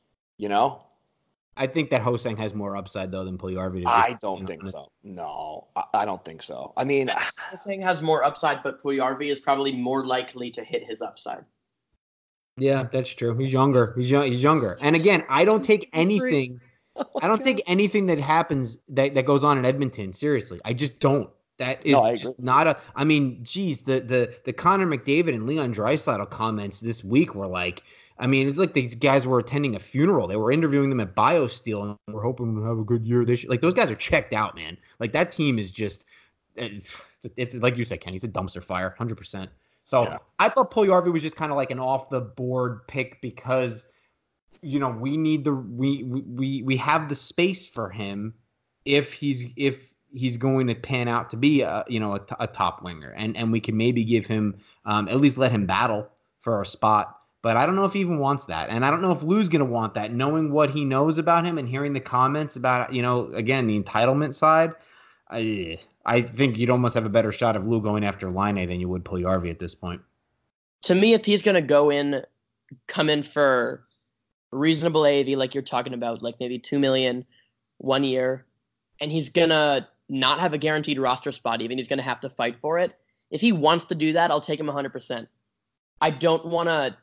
I think that Ho-Sang has more upside though than Puljujarvi. I don't think so. No, I don't think so. I mean, Ho-Sang has more upside, but Puljujarvi is probably more likely to hit his upside. Yeah, that's true. He's younger. He's younger. And again, I don't take anything. I don't take anything that happens that goes on in Edmonton seriously. I just don't. That is just not a. I mean, geez, the Connor McDavid and Leon Draisaitl comments this week were like. I mean, it's like these guys were attending a funeral. They were interviewing them at BioSteel, and we're hoping we'll have a good year. Those guys are checked out, man. Like that team is just. It's like you said, Kenny. It's a dumpster fire, 100%. So yeah. I thought Puljujarvi was just kind of like an off the board pick because, we need we have the space for him if he's going to pan out to be a top winger, and we can maybe give him at least let him battle for a spot. But I don't know if he even wants that. And I don't know if Lou's going to want that, knowing what he knows about him and hearing the comments about, again, the entitlement side. I think you'd almost have a better shot of Lou going after Laine than you would Puljujarvi at this point. To me, if he's going to come in for reasonable AAV, like you're talking about, like maybe $2 million 1 year, and he's going to not have a guaranteed roster spot, even he's going to have to fight for it. If he wants to do that, I'll take him 100%. I don't want to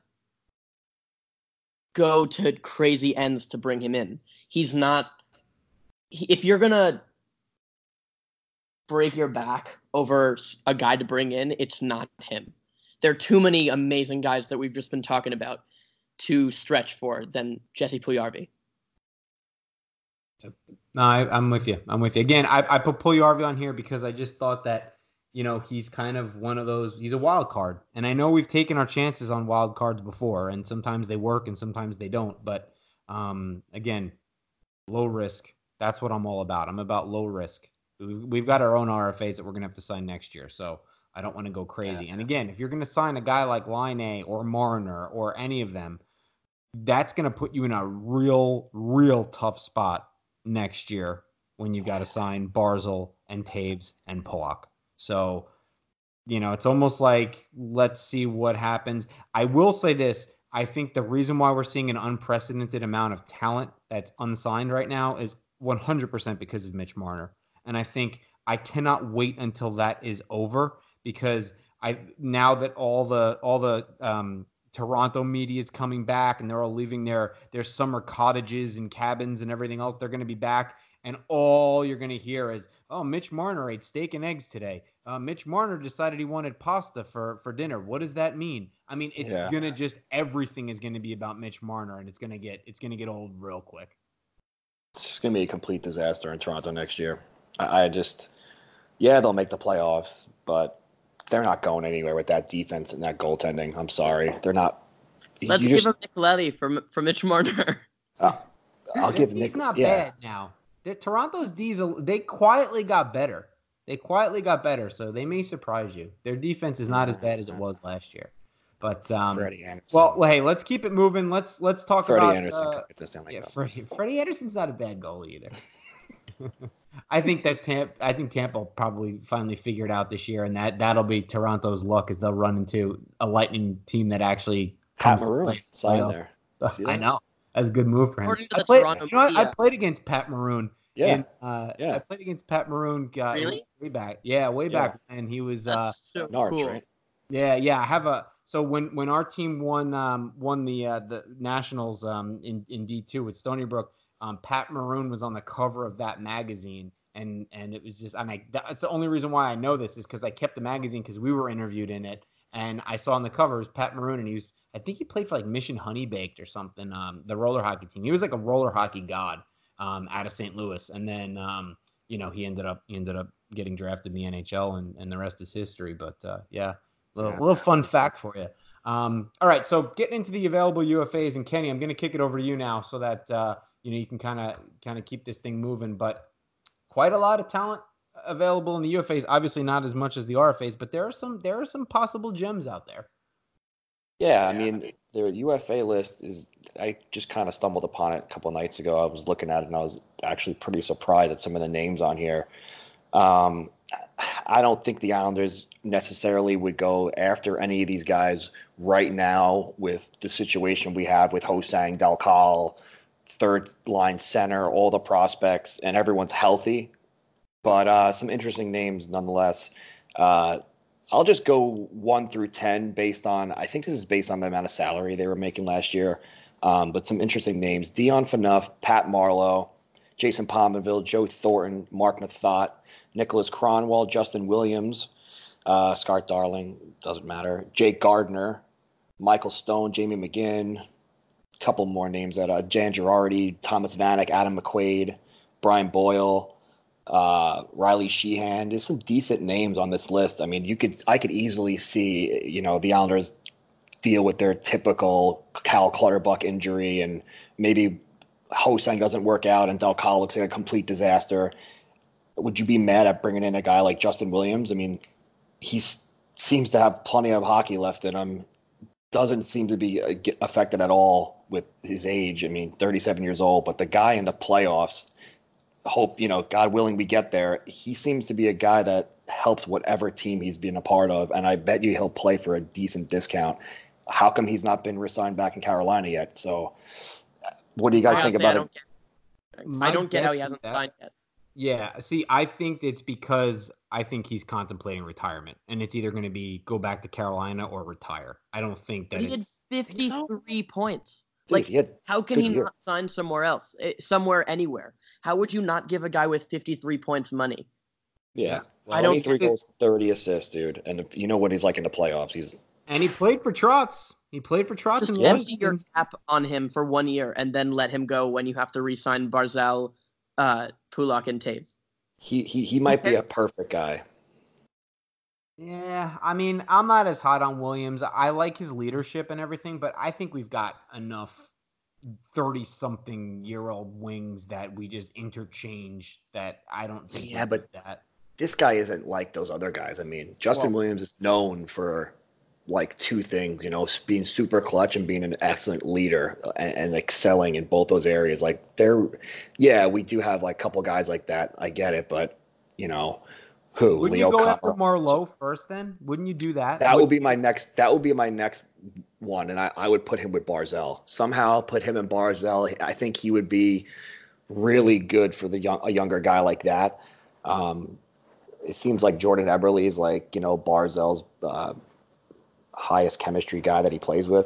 go to crazy ends to bring him in. He's not. If you're gonna break your back over a guy to bring in, it's not him. There are too many amazing guys that we've just been talking about to stretch for than Jesse Puljujarvi. No, I'm with you. Again, I put Puljujarvi on here because I just thought that. He's kind of one of those, he's a wild card. And I know we've taken our chances on wild cards before, and sometimes they work and sometimes they don't. But again, low risk. That's what I'm all about. I'm about low risk. We've got our own RFAs that we're going to have to sign next year. So I don't want to go crazy. And again, if you're going to sign a guy like Laine or Marner or any of them, that's going to put you in a real, real tough spot next year when you've got to sign Barzal and Taves and Pulock. So, it's almost like, let's see what happens. I will say this. I think the reason why we're seeing an unprecedented amount of talent that's unsigned right now is 100% because of Mitch Marner. And I think I cannot wait until that is over because now that all the Toronto media is coming back, and they're all leaving their summer cottages and cabins and everything else. They're going to be back, and all you're going to hear is, "Oh, Mitch Marner ate steak and eggs today. Mitch Marner decided he wanted pasta for dinner. What does that mean?" I mean, it's gonna just everything is going to be about Mitch Marner, and it's gonna get old real quick. It's going to be a complete disaster in Toronto next year. I just, they'll make the playoffs, but they're not going anywhere with that defense and that goaltending. I'm sorry. They're not. Let's give him Nicoletti for Mitch Marner. I'll give Nick. He's not bad now. Toronto's D's, they quietly got better. So they may surprise you. Their defense is not as bad as it was last year. But Freddie Anderson. Well, hey, let's keep it moving. Let's talk Freddie about Anderson. Freddie Anderson's not a bad goalie either. I think Tampa will probably finally figure it out this year, and that'll be Toronto's luck, as they'll run into a Lightning team that actually comes Pat to Maroon play. signed there. I know. That's a good move for him. I played against Pat Maroon. Yeah. I played against Pat Maroon. Really? Way back. Yeah, way back. And he was That's so Norwich, cool. right? Yeah. I have so when our team won the Nationals in D2 with Stony Brook, Pat Maroon was on the cover of that magazine, and it was just, that's the only reason why I know this is because I kept the magazine because we were interviewed in it, and I saw on the cover it was Pat Maroon, and I think he played for like Mission Honey Baked or something, the roller hockey team. He was like a roller hockey god out of St. Louis, and then he ended up getting drafted in the NHL, and the rest is history. But little fun fact for you. All right, so getting into the available UFAs, and Kenny, I'm going to kick it over to you now so that you can kind of keep this thing moving. But quite a lot of talent available in the UFAs. Obviously, not as much as the RFAs, but there are some possible gems out there. Yeah, I mean, the UFA list is. I just kind of stumbled upon it a couple of nights ago. I was looking at it, and I was actually pretty surprised at some of the names on here. I don't think the Islanders necessarily would go after any of these guys right now with the situation we have with Ho-Sang, Dalcal, third line center, all the prospects, and everyone's healthy. But some interesting names nonetheless. I'll just go 1 through 10 based on, I think this is based on the amount of salary they were making last year. But some interesting names: Dion Phaneuf, Pat Marleau, Jason Pominville, Joe Thornton, Mark Mathot, Nicholas Cronwall, Justin Williams, Scott Darling, doesn't matter, Jake Gardner, Michael Stone, Jamie McGinn, a couple more names that Jan Girardi, Thomas Vanek, Adam McQuaid, Brian Boyle, Riley Sheehan. There's some decent names on this list. I mean, I could easily see, the Islanders deal with their typical Cal Clutterbuck injury, and maybe Ho-Sang doesn't work out and Dalcal looks like a complete disaster. Would you be mad at bringing in a guy like Justin Williams? I mean, he seems to have plenty of hockey left in him. Doesn't seem to be affected at all with his age. I mean, 37 years old, but the guy in the playoffs, hope, God willing, we get there. He seems to be a guy that helps whatever team he's been a part of, and I bet you he'll play for a decent discount. How come he's not been re-signed back in Carolina yet? So what do you guys think about it? I don't get how he hasn't signed yet. Yeah, see, I think it's because I think he's contemplating retirement, and it's either going to be go back to Carolina or retire. I don't think that he had 53 points. Dude, how can he not sign somewhere else, somewhere, anywhere? How would you not give a guy with 53 points money? Yeah, well, I don't 23 goals, 30 assists, dude. And if you know what he's like in the playoffs. And he played for Trotz. Just empty your cap on him for 1 year and then let him go when you have to re-sign Barzal, Pulak, and Taves. He might be a perfect guy. Yeah, I mean, I'm not as hot on Williams. I like his leadership and everything, but I think we've got enough 30-something-year-old wings that we just interchange that I don't think. Yeah, but this guy isn't like those other guys. I mean, Justin Williams is known for like two things, being super clutch and being an excellent leader and excelling in both those areas. Like we do have like a couple guys like that. I get it, but who? Wouldn't Leo you go Connor? after Marleau first then? Wouldn't you do that? That would be my next one, and I would put him with Barzal. Somehow put him in Barzal. I think he would be really good for a younger guy like that. It seems like Jordan Eberle is like, Barzal's highest chemistry guy that he plays with.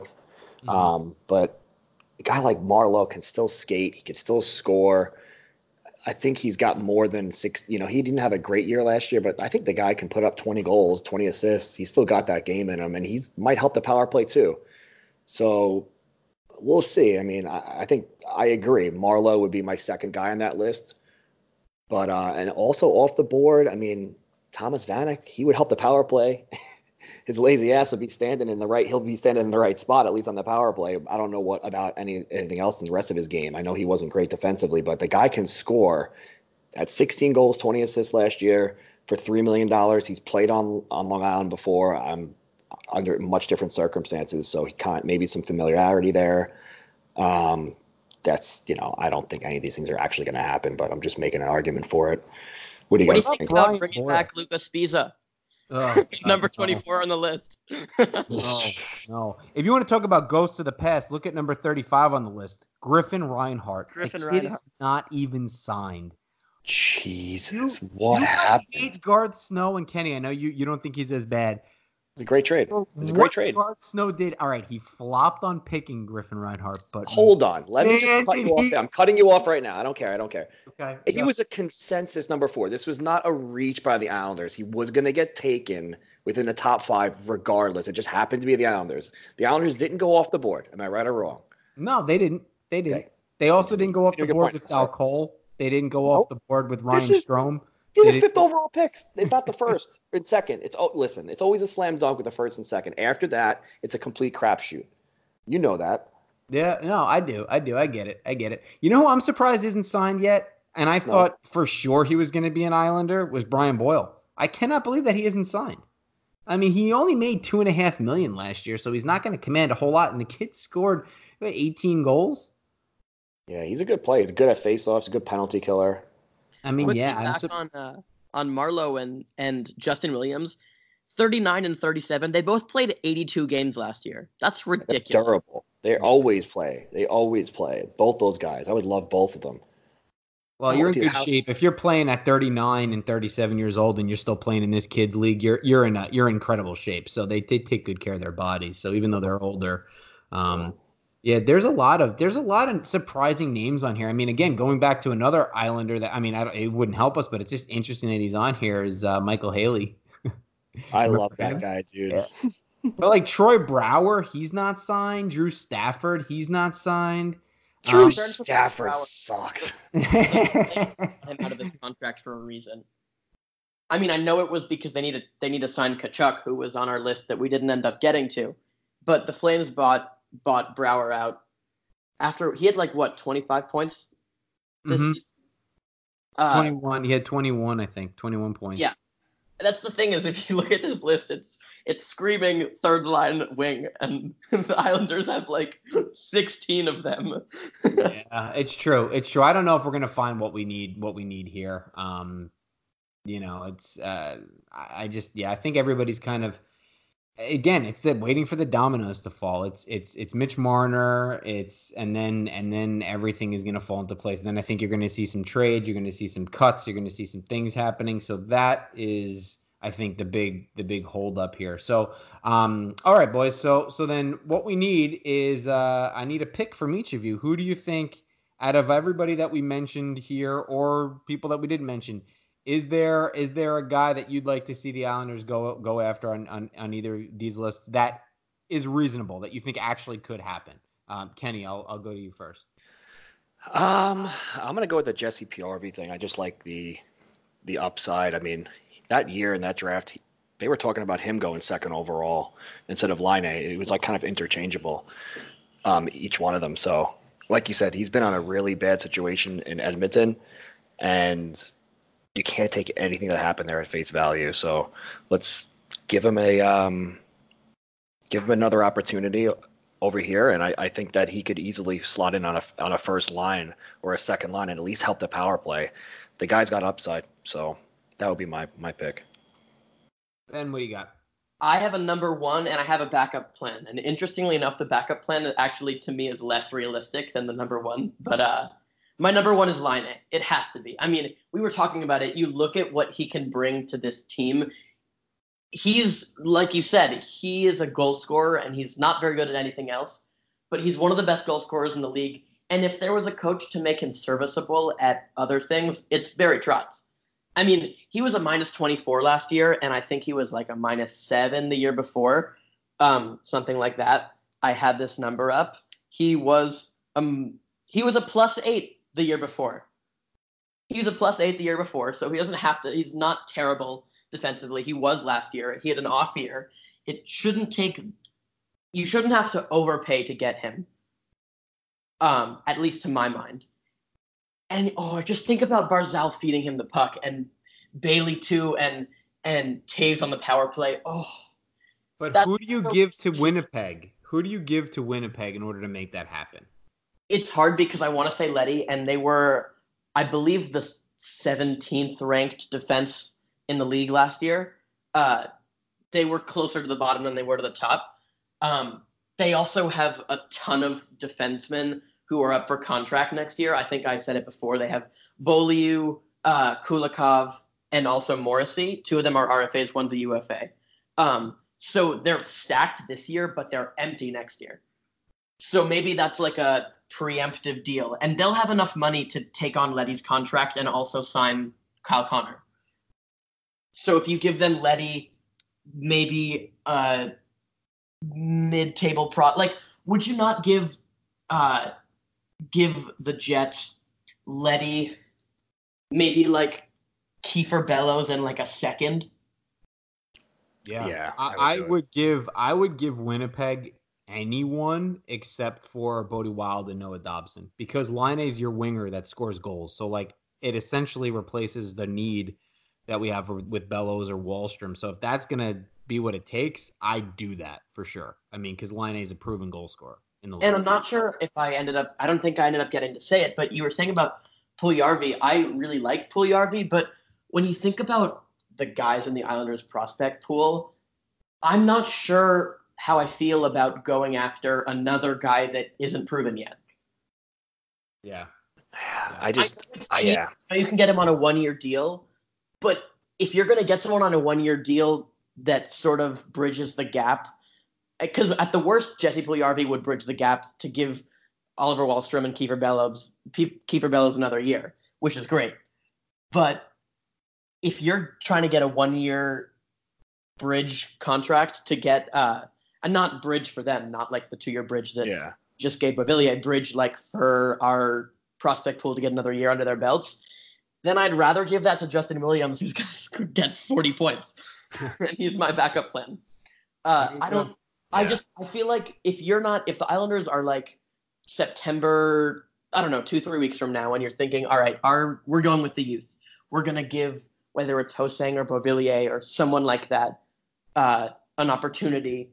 But a guy like Marlowe can still skate. He can still score. I think he's got more than six. You know, he didn't have a great year last year, but I think the guy can put up 20 goals, 20 assists. He's still got that game in him, and he might help the power play too. So we'll see. I mean, I think I agree. Marlowe would be my second guy on that list. But and also off the board, I mean, Thomas Vanek, he would help the power play. His lazy ass would be standing in the right. He'll be standing in the right spot, at least on the power play. I don't know what about anything else in the rest of his game. I know he wasn't great defensively, but the guy can score. At 16 goals, 20 assists last year for $3 million. He's played on Long Island before. Under much different circumstances, so he can't maybe some familiarity there. That's, I don't think any of these things are actually going to happen, but I'm just making an argument for it. What do you think about bringing back Lucas Spiza? Number 24 on the list. No. If you want to talk about ghosts of the past, look at number 35 on the list, Griffin Reinhart. Reinhart is not even signed. Jesus, what happened? Hate Garth Snow and Kenny. I know you don't think he's as bad. It's a great trade. It's a great trade. Garth Snow did. All right, he flopped on picking Griffin Reinhart, but hold on. Let me just cut you off. I'm cutting you off right now. I don't care. Okay. He was a consensus number 4. This was not a reach by the Islanders. He was going to get taken within the top 5 regardless. It just happened to be the Islanders. The Islanders didn't go off the board. Am I right or wrong? No, they didn't. Okay. They also didn't go off the board with Al Cole. They didn't go off the board with Ryan Strome. These are 5th overall picks. It's not the first and second. It's always a slam dunk with the first and second. After that, it's a complete crapshoot. You know that. Yeah, no, I do. I get it. You know who I'm surprised isn't signed yet? And I thought for sure he was going to be an Islander was Brian Boyle. I cannot believe that he isn't signed. I mean, he only made $2.5 million last year, so he's not going to command a whole lot. And the kid scored 18 goals. Yeah, he's a good player. He's good at faceoffs. A good penalty killer. I mean, on Marlowe and Justin Williams, 39 and 37. They both played 82 games last year. That's ridiculous. They're durable. They always play. Both those guys. I would love both of them. Well, you're in good shape. If you're playing at 39 and 37 years old and you're still playing in this kid's league, you're in incredible shape. So they take good care of their bodies. So even though they're older, yeah, there's a lot of surprising names on here. I mean, again, going back to another Islander that it wouldn't help us, but it's just interesting that he's on here is Michael Haley. I love that guy, dude. Yeah. But like Troy Brouwer, he's not signed. Drew Stafford, he's not signed. Drew Stafford sucks. Him out of his contract for a reason. I mean, I know it was because they need to sign Tkachuk, who was on our list that we didn't end up getting to, but the Flames bought Brouwer out after he had 25 points this season? 21. He had 21, I think. 21 points. Yeah. That's the thing is if you look at this list, it's screaming third line wing, and the Islanders have 16 of them. Yeah, it's true. I don't know if we're gonna find what we need here. It's I think everybody's kind of, again, it's waiting for the dominoes to fall. It's Mitch Marner. And then everything is going to fall into place. And then I think you're going to see some trades. You're going to see some cuts. You're going to see some things happening. So that is, I think, the big hold up here. So, all right, boys. So then what we need is I need a pick from each of you. Who do you think, out of everybody that we mentioned here or people that we didn't mention, is there a guy that you'd like to see the Islanders go after on either of these lists that is reasonable, that you think actually could happen? Kenny, I'll go to you first. I'm gonna go with the Jesse PRV thing. I just like the upside. I mean, that year in that draft, they were talking about him going second overall instead of Laine. It was kind of interchangeable, each one of them. So, like you said, he's been on a really bad situation in Edmonton, and you can't take anything that happened there at face value. So let's give him another opportunity over here. And I think that he could easily slot in on a first line or a second line and at least help the power play. The guy's got upside. So that would be my pick. Ben, what do you got? I have a number 1 and I have a backup plan. And interestingly enough, the backup plan actually to me is less realistic than the number 1, but, my number 1 is Laine. It has to be. I mean, we were talking about it. You look at what he can bring to this team. he's, like you said, he is a goal scorer, and he's not very good at anything else, but he's one of the best goal scorers in the league. And if there was a coach to make him serviceable at other things, it's Barry Trotz. I mean, he was a -24 last year, and I think he was like a -7 the year before, something like that. I had this number up. He was a +8 the year before. He was a +8 the year before, so he doesn't have to. He's not terrible defensively. He was last year. He had an off year. You shouldn't have to overpay to get him. At least to my mind. And just think about Barzal feeding him the puck, and Bailey too, and Taves on the power play. But who do you give to Winnipeg? Who do you give to Winnipeg in order to make that happen? It's hard because I want to say Leddy, and they were, I believe, the 17th ranked defense in the league last year. They were closer to the bottom than they were to the top. They also have a ton of defensemen who are up for contract next year. I think I said it before. They have Beaulieu, Kulikov, and also Morrissey. 2 of them are RFAs, one's a UFA. So they're stacked this year, but they're empty next year. So maybe that's like a preemptive deal. And they'll have enough money to take on Leddy's contract and also sign Kyle Connor. So if you give them Leddy, maybe mid-table would you not give the Jets Leddy, maybe like Kiefer Bellows and like a second? Yeah. I would give Winnipeg anyone except for Bodie Wild and Noah Dobson, because Laine's your winger that scores goals. So like it essentially replaces the need that we have with Bellows or Wallstrom. So if that's going to be what it takes, I'd do that for sure. I mean, because Laine is a proven goal scorer in the league. And I'm not sure if I don't think I ended up getting to say it, but you were saying about Puljujarvi. I really like Puljujarvi, but when you think about the guys in the Islanders prospect pool, I'm not sure how I feel about going after another guy that isn't proven yet. Yeah. You can get him on a 1-year deal, but if you're going to get someone on a 1-year deal that sort of bridges the gap, because at the worst, Jesse Puljujarvi would bridge the gap to give Oliver Wahlstrom and Kiefer Bellows another year, which is great. But if you're trying to get a 1-year bridge contract to get and not bridge for them, not like the 2-year bridge that just gave Beauvillier, bridge like for our prospect pool to get another year under their belts, then I'd rather give that to Justin Williams, who's going to get 40 points. And he's my backup plan. I feel like if the Islanders are like September, I don't know, 2-3 weeks from now, and you're thinking, all right, we're going with the youth. We're going to give, whether it's Hosang or Beauvillier or someone like that, an opportunity.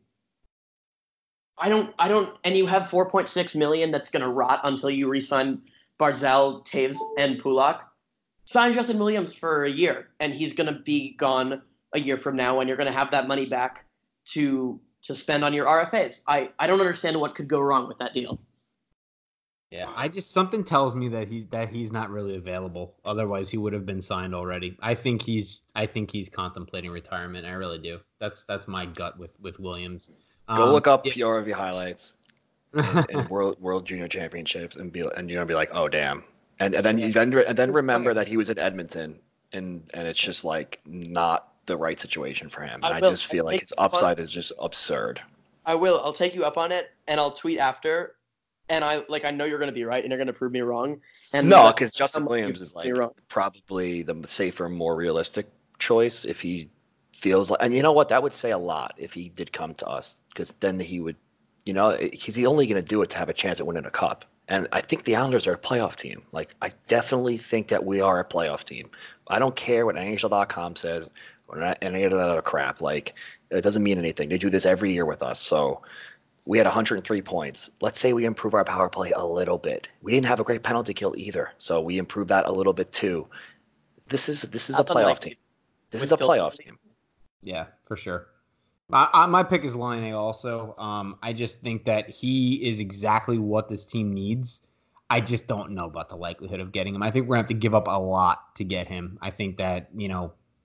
And you have $4.6 million that's going to rot until you re-sign Barzal, Taves, and Pulock. Sign Justin Williams for a year, and he's going to be gone a year from now, and you're going to have that money back to spend on your RFAs. I don't understand what could go wrong with that deal. Yeah, something tells me that he's not really available. Otherwise, he would have been signed already. I think he's contemplating retirement. I really do. That's my gut with Williams. Go look up PRV highlights and World Junior Championships, and you're gonna be like, oh damn. And then remember that he was in Edmonton, and it's just like not the right situation for him. And I just feel like his upside is just absurd. I'll take you up on it, and I'll tweet after. And I know you're going to be right, and you're going to prove me wrong. And no, because Justin Williams is like probably the safer, more realistic choice if he feels like. And you know what? That would say a lot if he did come to us, because then he would, he's only going to do it to have a chance at winning a cup. And I think the Islanders are a playoff team. Like, I definitely think that we are a playoff team. I don't care what NHL.com says or any of that other crap. Like, it doesn't mean anything. They do this every year with us. So we had 103 points. Let's say we improve our power play a little bit. We didn't have a great penalty kill either, so we improved that a little bit too. This is a playoff team. This is a playoff team. Yeah, for sure. My pick is Laine also. I just think that he is exactly what this team needs. I just don't know about the likelihood of getting him. I think we're going to have to give up a lot to get him. I think that,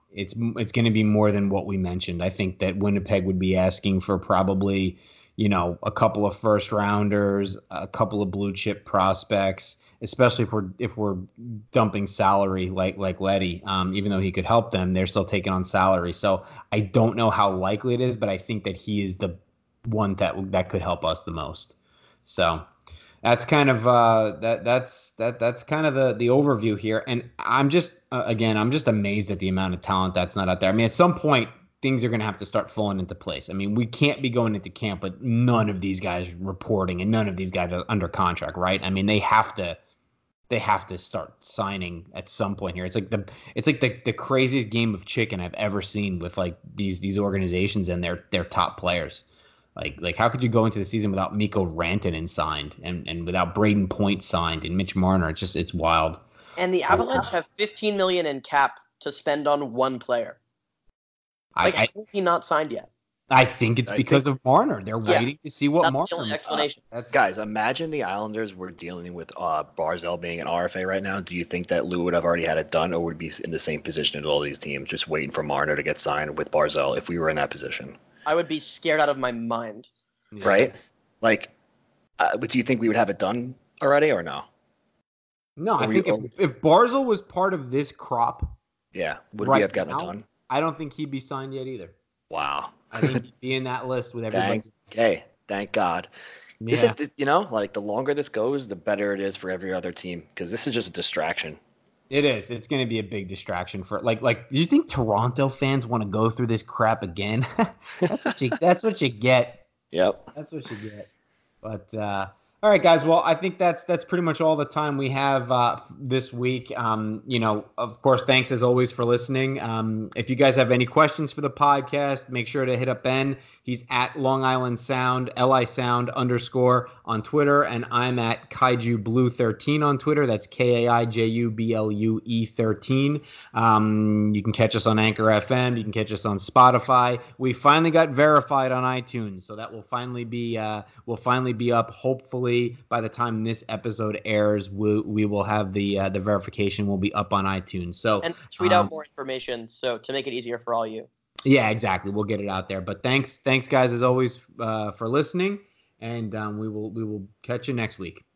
it's going to be more than what we mentioned. I think that Winnipeg would be asking for probably, a couple of first rounders, a couple of blue chip prospects, especially if we're dumping salary like Leddy. Even though he could help them, they're still taking on salary. So I don't know how likely it is, but I think that he is the one that could help us the most. So that's kind of that's kind of the overview here. And I'm just I'm just amazed at the amount of talent that's not out there. I mean, at some point things are going to have to start falling into place. I mean, we can't be going into camp with none of these guys reporting and none of these guys are under contract, right? I mean, they have to start signing at some point here. It's like the craziest game of chicken I've ever seen with like these organizations and their top players. Like how could you go into the season without Mikko Rantanen signed and without Braden Point signed and Mitch Marner? It's wild. And the Avalanche have $15 million in cap to spend on one player. How is he not signed yet? I think it's because of Marner. They're waiting to see what Marner. That's the only explanation. Guys, imagine the Islanders were dealing with Barzal being an RFA right now. Do you think that Lou would have already had it done, or would be in the same position as all these teams, just waiting for Marner to get signed with Barzal if we were in that position? I would be scared out of my mind. Yeah. Right? Like, but do you think we would have it done already, or no? No, I think if Barzal was part of this crop, would we have gotten it done? I don't think he'd be signed yet either. Wow. I think he'd be in that list with everybody. Thank God. Yeah. This is, like the longer this goes, the better it is for every other team because this is just a distraction. It is. It's going to be a big distraction for like. Do you think Toronto fans want to go through this crap again? That's what you get. Yep. That's what you get. But all right, guys. Well, I think that's pretty much all the time we have this week. Of course, thanks as always for listening. If you guys have any questions for the podcast, make sure to hit up Ben. He's at Long Island Sound, LI Sound _ on Twitter, and I'm at Kaiju Blue 13 on Twitter. That's KAIJUBLUE 13. You can catch us on Anchor FM. You can catch us on Spotify. We finally got verified on iTunes, so that will finally be up. Hopefully, by the time this episode airs, we will have the verification will be up on iTunes. So and tweet out more information so to make it easier for all you. Yeah, exactly. We'll get it out there. But thanks guys as always for listening, and we will catch you next week.